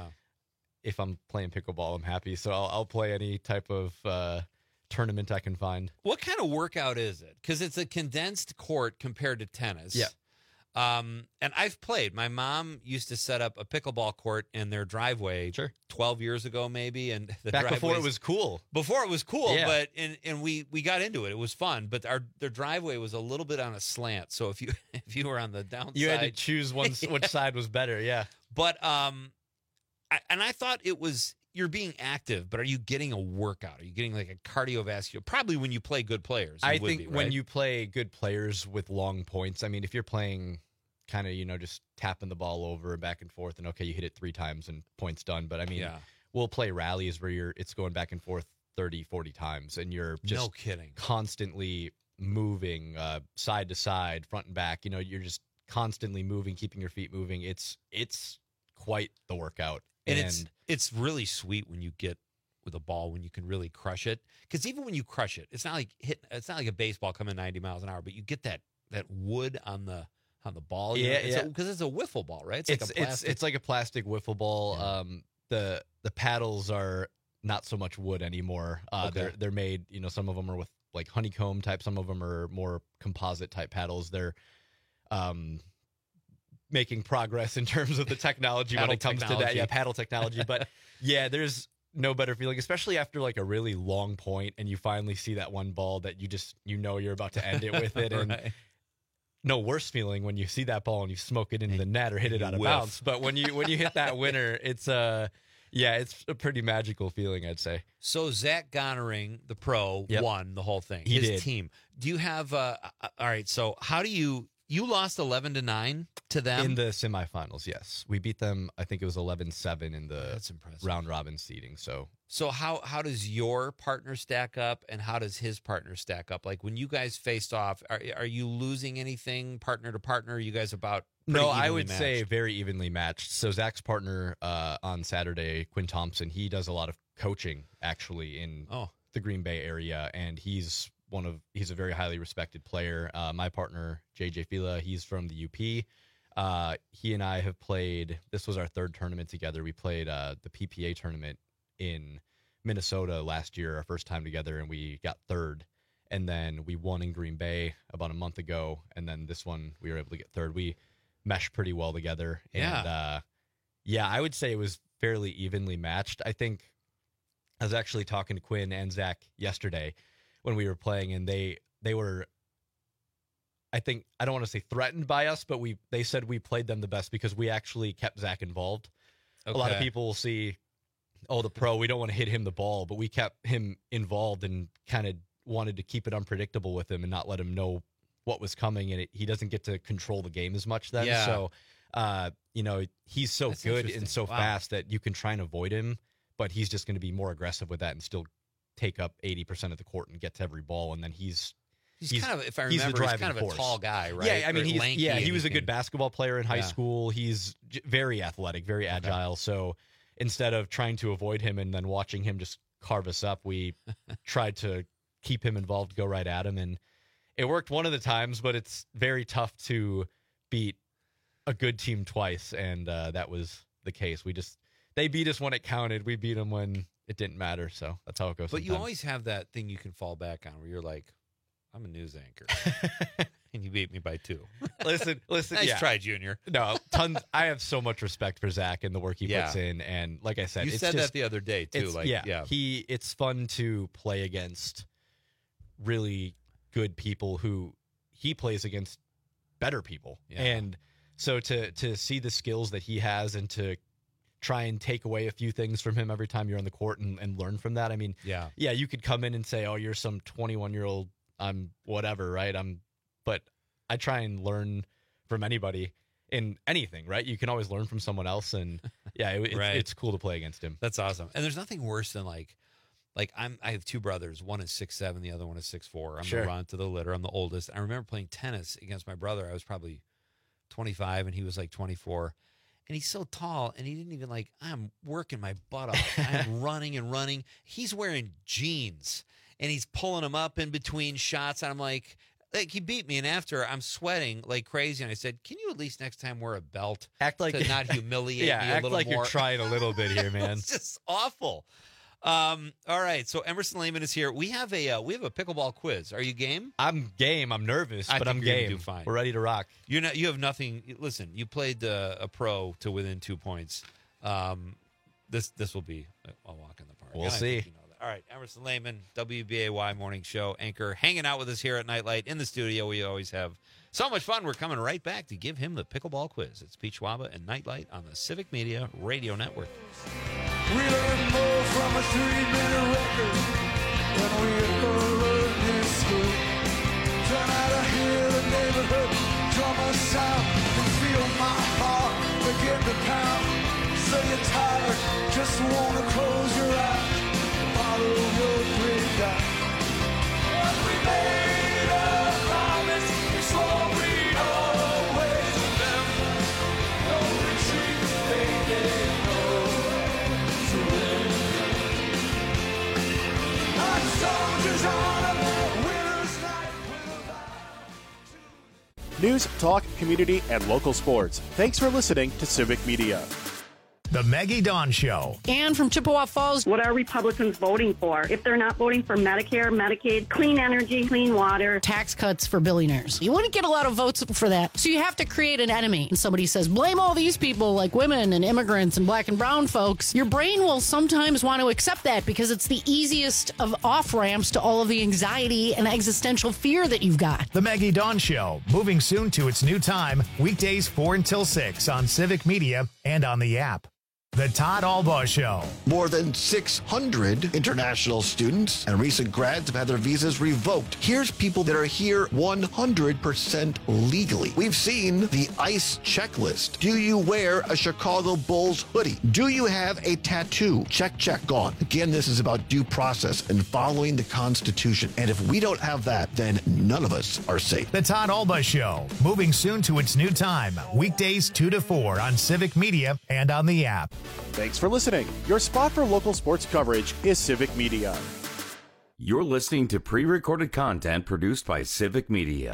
if I'm playing pickleball, I'm happy. So I'll, I'll play any type of uh, tournament I can find. What kind of workout is it? Because it's a condensed court compared to tennis. Yeah. Um, and I've played. My mom used to set up a pickleball court in their driveway Sure. twelve years ago, maybe. And the Back before it driveways- was cool. Before it was cool, Yeah. but and and we we got into it. It was fun, but our their driveway was a little bit on a slant. So if you if you were on the downside, You had to choose one Yeah. which side was better. Yeah. But um, I, and I thought it was you're being active, but are you getting a workout? Are you getting like a cardiovascular? Probably when you play good players. you I would think be, when right? you play good players with long points, I mean, if you're playing kind of, you know, just tapping the ball over back and forth and okay, you hit it three times and points done. But I mean, Yeah. we'll play rallies where you're, it's going back and forth thirty, forty times and you're just no kidding. constantly moving uh, side to side, front and back. You know, you're just constantly moving, keeping your feet moving. It's, it's quite the workout. And, it's it's really sweet when you get with a ball when you can really crush it. Because even when you crush it, it's not like hit. It's not like a baseball coming ninety miles an hour, but you get that that wood on the on the ball. Yeah, know? yeah. Because it's, it's a wiffle ball, right? It's, It's like a it's plastic. it's like a plastic wiffle ball. Yeah. Um, the the paddles are not so much wood anymore. Uh, Okay. They're they're made. You know, some of them are with like honeycomb type. Some of them are more composite type paddles. They're um making progress in terms of the technology when Paddle it comes to that. technology. Yeah, paddle technology. But yeah, there's no better feeling, especially after like a really long point and you finally see that one ball that you just you know you're about to end it with it. And Right. no worse feeling when you see that ball and you smoke it into the net or hit it you out of whiff. bounds. But when you when you hit that winner, it's uh yeah, it's a pretty magical feeling, I'd say. So Zach Gonering, the pro, Yep. won the whole thing. He His did. team. Do you have? Uh, uh, all right. So how do you? You lost eleven to nine to them In the semifinals, yes. We beat them, I think it was eleven seven in the That's impressive. round robin seeding. So So how how does your partner stack up, and how does his partner stack up? Like when you guys faced off, are are you losing anything partner to partner? Are you guys about? pretty no, I evenly would say matched? very evenly matched. So Zach's partner uh, on Saturday, Quinn Thompson, he does a lot of coaching actually in Oh. the Green Bay area, and he's one of he's a very highly respected player. Uh, my partner, J J Fila, he's from the U P. Uh, he and I have played. This was our third tournament together. We played uh, the P P A tournament in Minnesota last year, our first time together, and we got third. And then we won in Green Bay about a month ago, and then this one we were able to get third. We meshed pretty well together. Yeah. And uh, yeah, I would say it was fairly evenly matched. I think I was actually talking to Quinn and Zach yesterday when we were playing, and they they were, I think, I don't want to say threatened by us, but we they said we played them the best because we actually kept Zach involved. A lot of Okay. people will see, oh, the pro, we don't want to hit him the ball, but we kept him involved and kind of wanted to keep it unpredictable with him and not let him know what was coming, and it, he doesn't get to control the game as much then. Yeah. So, uh, you know, he's so That's good interesting. and so Wow. fast that you can try and avoid him, but he's just going to be more aggressive with that and still take up eighty percent of the court and get to every ball, and then he's He's, kind of, if I he's the remember, he's, driving kind of force. a tall guy, right? Yeah, I mean, Very he's, lanky yeah, and he was a good can- basketball player in high Yeah. school. He's j- very athletic, very agile. So instead of trying to avoid him and then watching him just carve us up, we tried to keep him involved, go right at him, and it worked one of the times. But it's very tough to beat a good team twice, and uh, that was the case. We just they beat us when it counted. We beat them when it didn't matter. So that's how it goes. But you sometimes. always have that thing you can fall back on where you're like, I'm a news anchor. And you beat me by two. listen, listen. Nice yeah. try, Junior. No, tons. I have so much respect for Zach and the work he Yeah. puts in, and like I said, You it's said just, that the other day, too. it's- Like, yeah, yeah. he. It's fun to play against really good people who he plays against better people, Yeah. and so to to see the skills that he has and to try and take away a few things from him every time you're on the court and, and learn from that. I mean, Yeah. yeah, you could come in and say, "Oh, you're some twenty-one year old. I'm whatever, right? I'm," but I try and learn from anybody in anything, right? You can always learn from someone else, and yeah, it, it's, Right. it's cool to play against him. That's awesome. And there's nothing worse than like, like I'm. I have two brothers. One is six seven. The other one is six four. I'm Sure. the runt to the litter. I'm the oldest. I remember playing tennis against my brother. I was probably twenty-five, and he was like twenty-four. And he's so tall, and he didn't even like. I'm working my butt off. I'm running and running. He's wearing jeans, and he's pulling them up in between shots. And I'm like, like he beat me, and after I'm sweating like crazy. And I said, "Can you at least next time wear a belt? Act like to not humiliate yeah, me a act little like more." you're trying a little bit here, man. It's just awful. Um, all right, so Emerson Lehman is here. We have a uh, we have a pickleball quiz. Are you game? I'm game. I'm nervous, I but think I'm you're gonna game. do fine. We're ready to rock. You know, you have nothing. Listen, you played uh, a pro to within two points. Um, this this will be a, a walk in the park. We'll And I see. think you know that. All right, Emerson Lehman, W B A Y morning show anchor, hanging out with us here at Nightlight in the studio. We always have so much fun. We're coming right back to give him the pickleball quiz. It's Pete Schwaba and Nightlight on the Civic Media Radio Network. We learn more from a three-minute record than we ever learned in school. Trying to hear the neighborhood drummer sound and feel my heart begin to pound. So you're tired, just wanna close your eyes, follow your dream down. But we made a promise, we swore we'd always remember. No retreat, baby, no. News, talk, community, and local sports. Thanks for listening to Civic Media. The Maggie Dawn Show. Ann from Chippewa Falls. What are Republicans voting for? If they're not voting for Medicare, Medicaid, clean energy, clean water, tax cuts for billionaires. You wouldn't get a lot of votes for that. So you have to create an enemy. And somebody says, blame all these people like women and immigrants and black and brown folks. Your brain will sometimes want to accept that because it's the easiest of off-ramps to all of the anxiety and existential fear that you've got. The Maggie Dawn Show, moving soon to its new time, weekdays four until six on Civic Media and on the app. The Todd Albaugh Show. More than six hundred international students and recent grads have had their visas revoked. Here's people that are here one hundred percent legally. We've seen the ICE checklist. Do you wear a Chicago Bulls hoodie? Do you have a tattoo? Check, check, gone. Again, this is about due process and following the Constitution. And if we don't have that, then none of us are safe. The Todd Albaugh Show, moving soon to its new time, weekdays two to four on Civic Media and on the app. Thanks for listening. Your spot for local sports coverage is Civic Media. You're listening to pre-recorded content produced by Civic Media.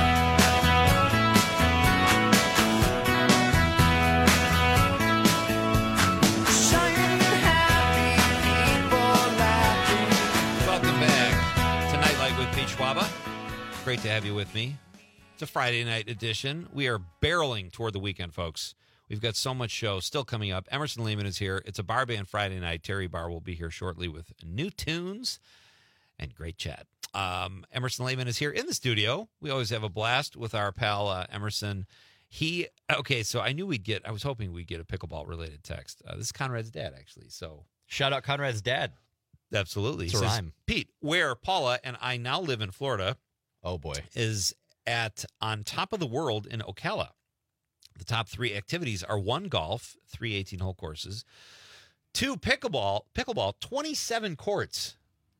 Welcome back to Nightlight with Pete Schwaba. Great to have you with me. It's a Friday night edition. We are barreling toward the weekend, folks. We've got so much show still coming up. Emerson Lehman is here. It's a bar band Friday night. Terry Barr will be here shortly with new tunes and great chat. Um, Emerson Lehman is here in the studio. We always have a blast with our pal uh, Emerson. He, okay, so I knew we'd get, I was hoping we'd get a pickleball related text. Uh, this is Conrad's dad, actually. So shout out Conrad's dad. Absolutely. It's a Says, rhyme. Pete, where Paula and I now live in Florida. Oh, boy. Is at on top of the world in Ocala. The top three activities are one, golf, three eighteen-hole courses, two, pickleball, pickleball, twenty-seven courts,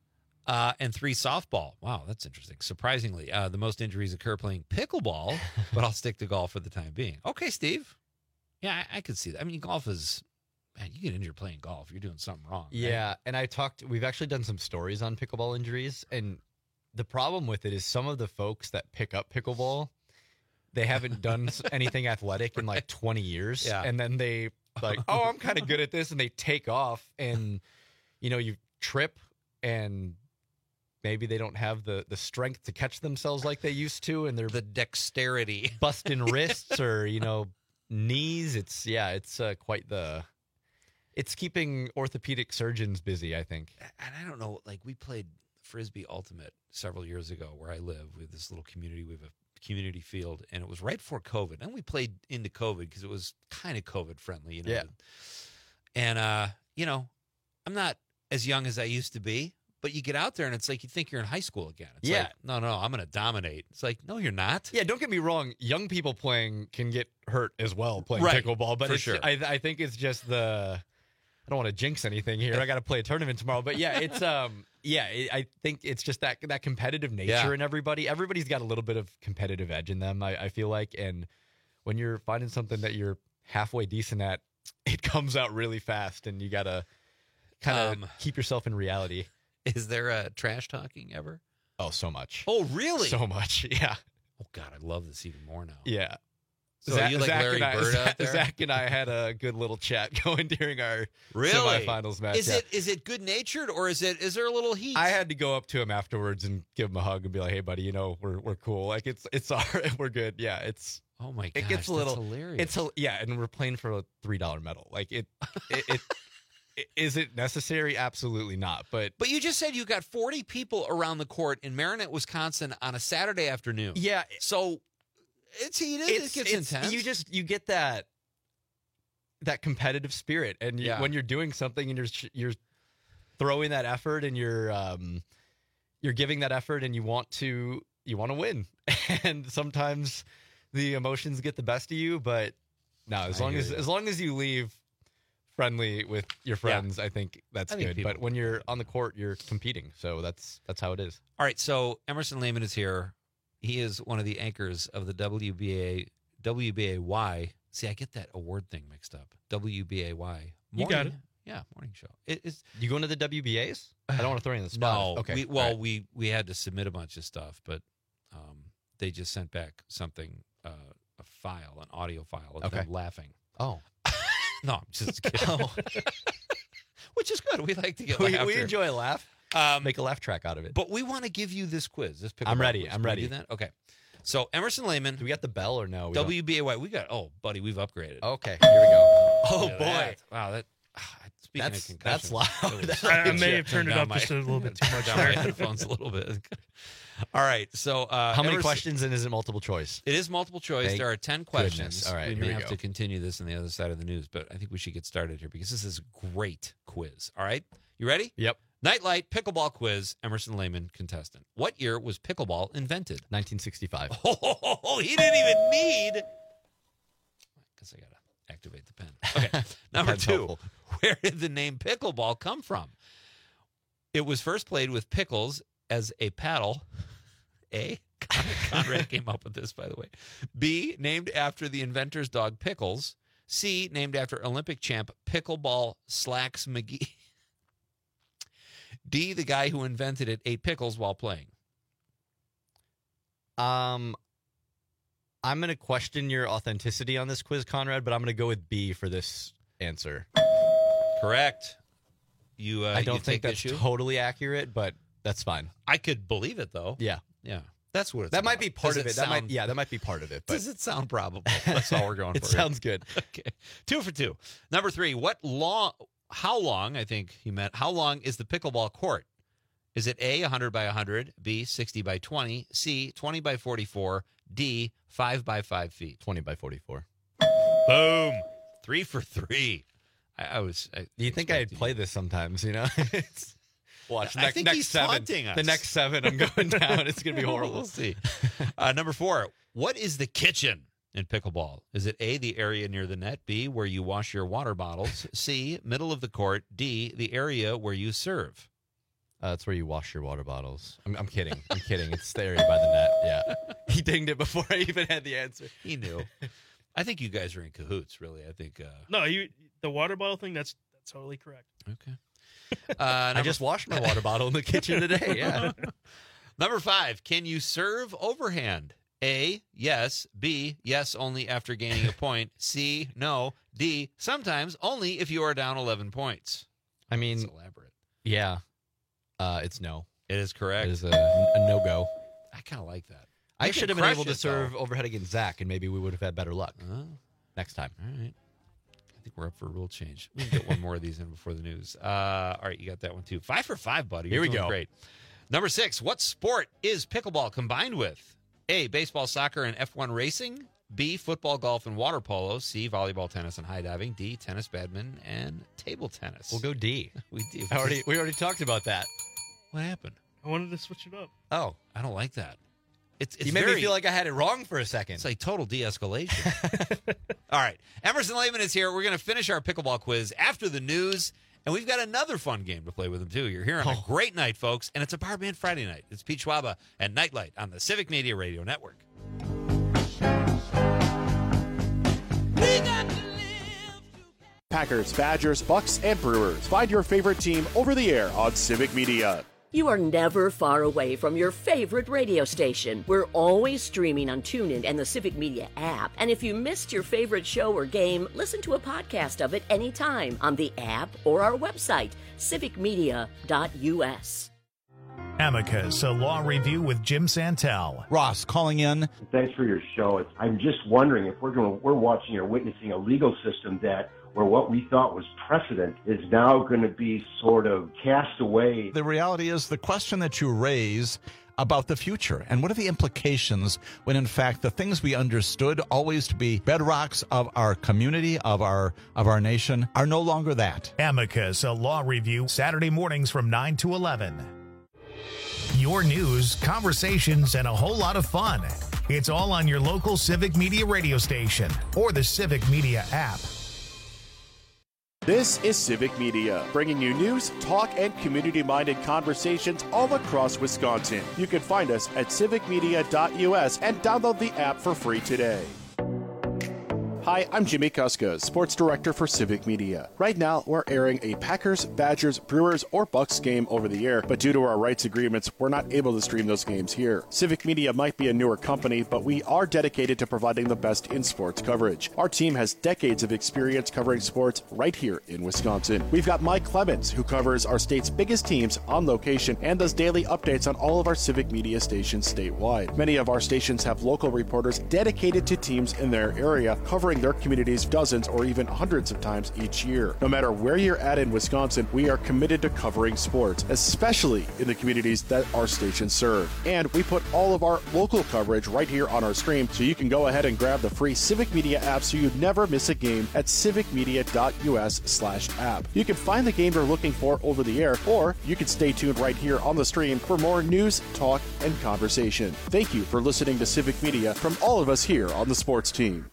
uh, and three, softball. Wow, that's interesting. Surprisingly, uh, the most injuries occur playing pickleball, but I'll stick to golf for the time being. Okay, Steve. Yeah, I, I could see that. I mean, golf is, man, you get injured playing golf. You're doing something wrong. Right? Yeah, and I talked, we've actually done some stories on pickleball injuries, and the problem with it is some of the folks that pick up pickleball, they haven't done anything athletic in like twenty years. Yeah. And then they like, oh, I'm kind of good at this. And they take off and, you know, you trip and maybe they don't have the, the strength to catch themselves like they used to. And they're the dexterity busting wrists or, you know, knees. It's yeah, it's uh, quite the, it's keeping orthopedic surgeons busy, I think. And I don't know, like we played Frisbee Ultimate several years ago where I live with this little community. We have a community field, and it was right before COVID. And we played into COVID because it was kind of COVID friendly, you know. Yeah. And uh, you know, I'm not as young as I used to be, but you get out there and it's like you think you're in high school again. It's Yeah. like, no, no, I'm gonna dominate. It's like, no, you're not. Yeah, don't get me wrong. Young people playing can get hurt as well playing Right, pickleball, but for it's, sure. I, I think it's just the. I don't want to jinx anything here. I got to play a tournament tomorrow, but yeah, it's um, yeah, it, I think it's just that that competitive nature Yeah. in everybody. Everybody's got a little bit of competitive edge in them. I, I feel like, and when you're finding something that you're halfway decent at, it comes out really fast, and you gotta kind of Um, keep yourself in reality. Is there a trash talking ever? Oh, so much. Oh, really? So much. Yeah. Oh God, I love this even more now. Yeah. So are you like Larry and I, Bird Zach, out there? Zach and I had a good little chat going during our Really? semifinals match. Is yeah. it is it good natured or is it is there a little heat? I had to go up to him afterwards and give him a hug and be like, "Hey, buddy, you know we're we're cool. Like it's it's all right. We're good. Yeah, it's oh my gosh, it gets a little that's hilarious. It's a, yeah, and we're playing for a three dollar medal. Like it, it, it, it is it necessary? Absolutely not. But But you just said you got forty people around the court in Marinette, Wisconsin on a Saturday afternoon. yeah, So it's heated. it's, it gets it's intense. you just you get that that competitive spirit, and you, Yeah. when you're doing something and you're you're throwing that effort and you're um you're giving that effort and you want to you want to win, and sometimes the emotions get the best of you, but no, as I long hear as you. as long as you leave friendly with your friends, I think that's I think good. people- But when you're on the court, you're competing, so that's that's how it is. All right, so Emerson Lehman is here. He is one of the anchors of the W B A W B A Y. See, I get that award thing mixed up. W B A Y. You got Morning- it. Yeah, morning show. It, it's You going to the W B As? I don't want to throw you in the spot. no. Okay. We, all well, right. we we had to submit a bunch of stuff, but um, they just sent back something uh, a file, an audio file of Okay. them laughing. Oh. No, I'm just kidding. Oh. Which is good. We like to get we, laughter. we enjoy a laugh. Um, Make a laugh track out of it. But we want to give you this quiz. This I'm pickleball ready. quiz. I'm Can we ready. do that? Okay. So Emerson Lehman. Do we got the bell or no? We don't- W B A Y. We got. Oh, buddy, we've upgraded. Okay, here we go. Oh Look at boy, that. Wow, that. Speaking That's- of that's concussions, loud. that was- I, I may have turned it down up my- just a little bit too much down my there. headphones a little bit. All right. So uh, How many Emerson- questions and is it multiple choice? It is multiple choice. Thank there are ten goodness. questions. All right, we here may we have go. to continue this on the other side of the news, but I think we should get started here because this is a great quiz. All right. You ready? Yep. Nightlight Pickleball Quiz, Emerson Lehman contestant. What year was pickleball invented? nineteen sixty-five. Oh, he didn't even need. I guess I got to activate the pen. Okay. Number That's two. helpful. Where did the name pickleball come from? It was first played with pickles as a paddle. A. Conrad came up with this, by the way. B. Named after the inventor's dog Pickles. C. Named after Olympic champ Pickleball Slacks McGee. D. The guy who invented it ate pickles while playing. Um, I'm going to question your authenticity on this quiz, Conrad, but I'm going to go with B for this answer. Correct. You. Uh, I don't you think take that's issue? totally accurate, but that's fine. I could believe it though. Yeah, Yeah. That's what it's that about. might be part Does of it. sound, That might, yeah, that might be part of it. But Does it sound probable? That's all we're going it for. here. sounds good. Okay. Two for two. Number three. What long? How long? I think he meant. How long is the pickleball court? Is it A, one hundred by one hundred, B, sixty by twenty, C, twenty by forty-four, D, five by five feet? twenty by forty-four. Boom. Three for three. I, I was. I You think I'd expected play you- this sometimes, you know? It's- Watch. I next, think next he's seven. taunting us. The next seven, I'm going down. It's going to be horrible. We'll see. Uh, number four. What is the kitchen in pickleball? Is it A, the area near the net, B, where you wash your water bottles, C, middle of the court, D, the area where you serve? Uh, that's where you wash your water bottles. I'm, I'm kidding. I'm kidding. It's the area by the net. Yeah. He dinged it before I even had the answer. He knew. I think you guys are in cahoots, really. I think. Uh, No, you the water bottle thing. That's that's totally correct. okay. Uh, I number just washed my water bottle in the kitchen today. Yeah. Number five, can you serve overhand? A, yes. B, yes, only after gaining a point. C, no. D, sometimes only if you are down eleven points. I mean, It's elaborate. yeah. Uh, it's no. It is correct. It is a, a no go. I kind of like that. I You can should have been crush able to it, serve though. overhead against Zach, and maybe we would have had better luck Oh, next time. all right. I think we're up for a rule change. We can get one more of these in before the news. Uh, all right, you got that one too. Five for five, buddy. You're Here we doing go. Great. Number six, what sport is pickleball combined with? A, baseball, soccer, and F one racing. B, football, golf, and water polo. C, volleyball, tennis, and high diving. D, tennis, badminton, and table tennis. We'll go D. We do. I already, we already talked about that. What happened? I wanted to switch it up. Oh, I don't like that. It's, it's you made very, me feel like I had it wrong for a second. It's like total de-escalation. All right. Emerson Lehman is here. We're going to finish our pickleball quiz after the news, and we've got another fun game to play with him, too. You're here on a Oh. great night, folks, and it's a Bar Band Friday night. It's Pete Schwaba and Nightlight on the Civic Media Radio Network. Packers, Badgers, Bucks, and Brewers. Find your favorite team over the air on Civic Media. You are never far away from your favorite radio station. We're always streaming on TuneIn and the Civic Media app. And if you missed your favorite show or game, listen to a podcast of it anytime on the app or our website, civic media dot u s. Amicus, a law review with Jim Santel. Ross calling in. Thanks for your show. It's, I'm just wondering if we're going we're watching or witnessing a legal system that where what we thought was precedent is now going to be sort of cast away. The reality is the question that you raise about the future and what are the implications when in fact the things we understood always to be bedrocks of our community, of our of our nation, are no longer that. Amicus, a law review, Saturday mornings from nine to eleven. Your news, conversations, and a whole lot of fun. It's all on your local Civic Media radio station or the Civic Media app. This is Civic Media, bringing you news, talk, and community-minded conversations all across Wisconsin. You can find us at civic media dot u s and download the app for free today. Hi, I'm Jimmy Kuska, Sports Director for Civic Media. Right now, we're airing a Packers, Badgers, Brewers, or Bucks game over the air, but due to our rights agreements, we're not able to stream those games here. Civic Media might be a newer company, but we are dedicated to providing the best in sports coverage. Our team has decades of experience covering sports right here in Wisconsin. We've got Mike Clemens, who covers our state's biggest teams on location and does daily updates on all of our Civic Media stations statewide. Many of our stations have local reporters dedicated to teams in their area, covering their communities dozens or even hundreds of times each year. No matter where you're at in Wisconsin, we are committed to covering sports, especially in the communities that our stations serve. And we put all of our local coverage right here on our stream, so you can go ahead and grab the free Civic Media app so you never miss a game at civicmedia.us slash app. You can find the game you're looking for over the air, or you can stay tuned right here on the stream for more news, talk, and conversation. Thank you for listening to Civic Media from all of us here on the sports team.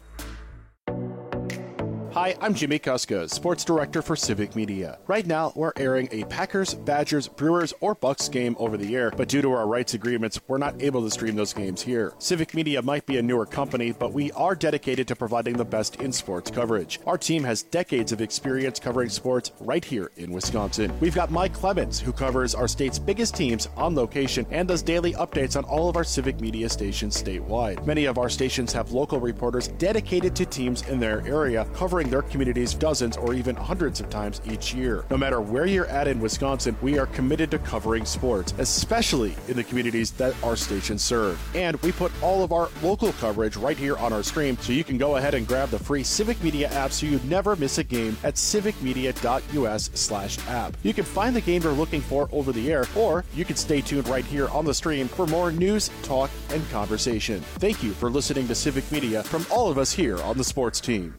Hi, I'm Jimmy Kuska, Sports Director for Civic Media. Right now, we're airing a Packers, Badgers, Brewers, or Bucks game over the air, but due to our rights agreements, we're not able to stream those games here. Civic Media might be a newer company, but we are dedicated to providing the best in sports coverage. Our team has decades of experience covering sports right here in Wisconsin. We've got Mike Clemens, who covers our state's biggest teams on location and does daily updates on all of our Civic Media stations statewide. Many of our stations have local reporters dedicated to teams in their area, covering their communities dozens or even hundreds of times each year. No matter where you're at in Wisconsin, we are committed to covering sports, especially in the communities that our stations serve. And we put all of our local coverage right here on our stream, so you can go ahead and grab the free Civic Media app so you never miss a game at civicmedia.us slash app. You can find the game you're looking for over the air, or you can stay tuned right here on the stream for more news, talk, and conversation. Thank you for listening to Civic Media from all of us here on the sports team.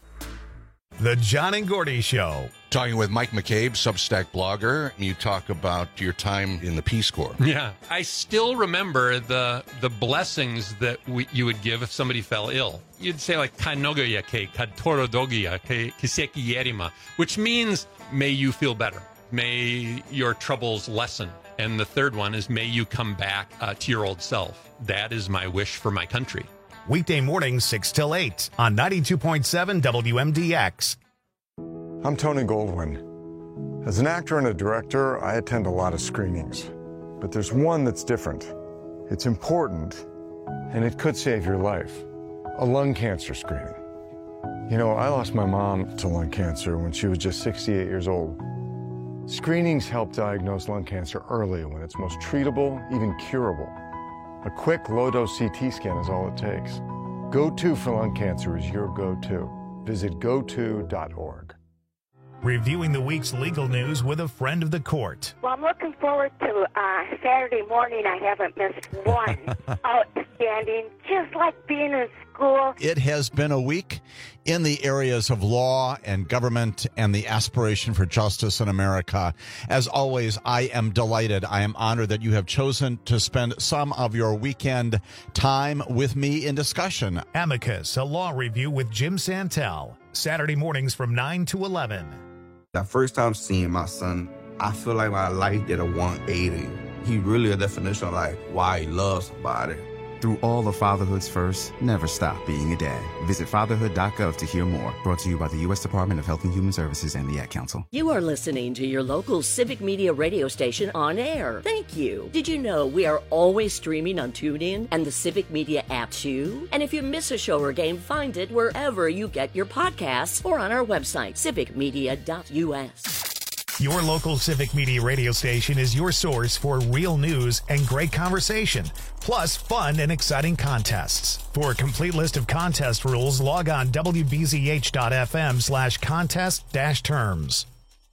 The John and Gordy Show. Talking with Mike McCabe, Substack blogger. You talk about your time in the Peace Corps. Yeah. I still remember the the blessings that we, you would give if somebody fell ill. You'd say like, Kanogoya ke, Katorodogia ke, Kiseki Yerima, which means, may you feel better. May your troubles lessen. And the third one is, may you come back uh, to your old self. That is my wish for my country. Weekday mornings, six till eight on ninety-two point seven W M D X. I'm Tony Goldwyn. As an actor and a director, I attend a lot of screenings. But there's one that's different. It's important, and it could save your life. A lung cancer screening. You know, I lost my mom to lung cancer when she was just sixty-eight years old. Screenings help diagnose lung cancer early when it's most treatable, even curable. A quick low-dose C T scan is all it takes. Go-To for lung cancer is your go-to. Visit go to dot org. Reviewing the week's legal news with a friend of the court. Well, I'm looking forward to uh, Saturday morning. I haven't missed one. Outstanding, just like being in school. It has been a week in the areas of law and government and the aspiration for justice in America. As always, I am delighted. I am honored that you have chosen to spend some of your weekend time with me in discussion. Amicus, a law review with Jim Santel. Saturday mornings from nine to eleven. The first time seeing my son, I feel like my life did a one eighty. He really a definition of like why he loves somebody. Through all of Fatherhood's first, never stop being a dad. Visit fatherhood dot gov to hear more. Brought to you by the U S Department of Health and Human Services and the Ad Council. You are listening to your local Civic Media radio station on air. Thank you. Did you know we are always streaming on TuneIn and the Civic Media app too? And if you miss a show or game, find it wherever you get your podcasts or on our website, civic media dot U S. Your local Civic Media radio station is your source for real news and great conversation, plus fun and exciting contests. For a complete list of contest rules, log on w b z h dot f m slash contest dash terms.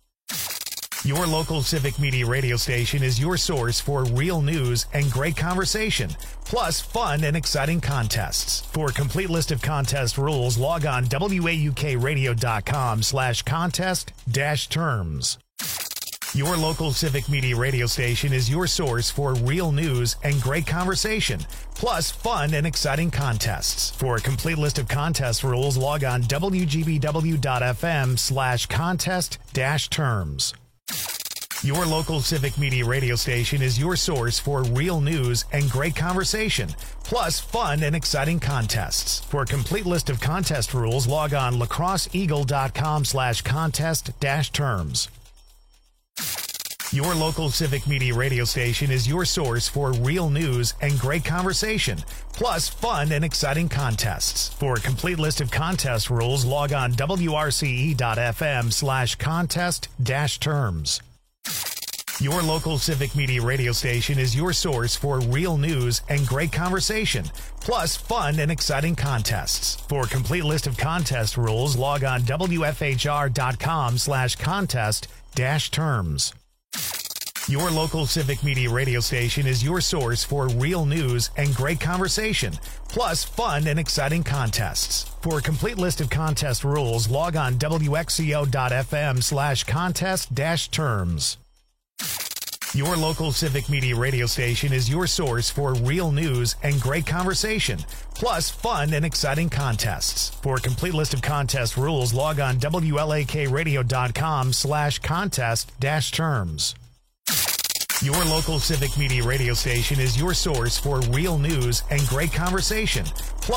Your local Civic Media radio station is your source for real news and great conversation, plus fun and exciting contests. For a complete list of contest rules, log on w a u k radio dot com slash contest dash terms. Your local Civic Media radio station is your source for real news and great conversation, plus fun and exciting contests. For a complete list of contest rules, log on w g b w dot f m slash contest dash terms. Your local Civic Media radio station is your source for real news and great conversation, plus fun and exciting contests. For a complete list of contest rules, log on lacrosseeagle.com slash contest dash terms. Your local Civic Media radio station is your source for real news and great conversation, plus fun and exciting contests. For a complete list of contest rules, log on wrce.fm slash contest dash terms. Your local Civic Media radio station is your source for real news and great conversation, plus fun and exciting contests. For a complete list of contest rules, log on wfhr.com slash contest dash terms. Your local Civic Media radio station is your source for real news and great conversation, plus fun and exciting contests. For a complete list of contest rules, log on wxco.fm slash contest dash terms. Your local Civic Media radio station is your source for real news and great conversation, plus fun and exciting contests. For a complete list of contest rules, log on wlakradio.com slash contest dash terms. Your local Civic Media radio station is your source for real news and great conversation, plus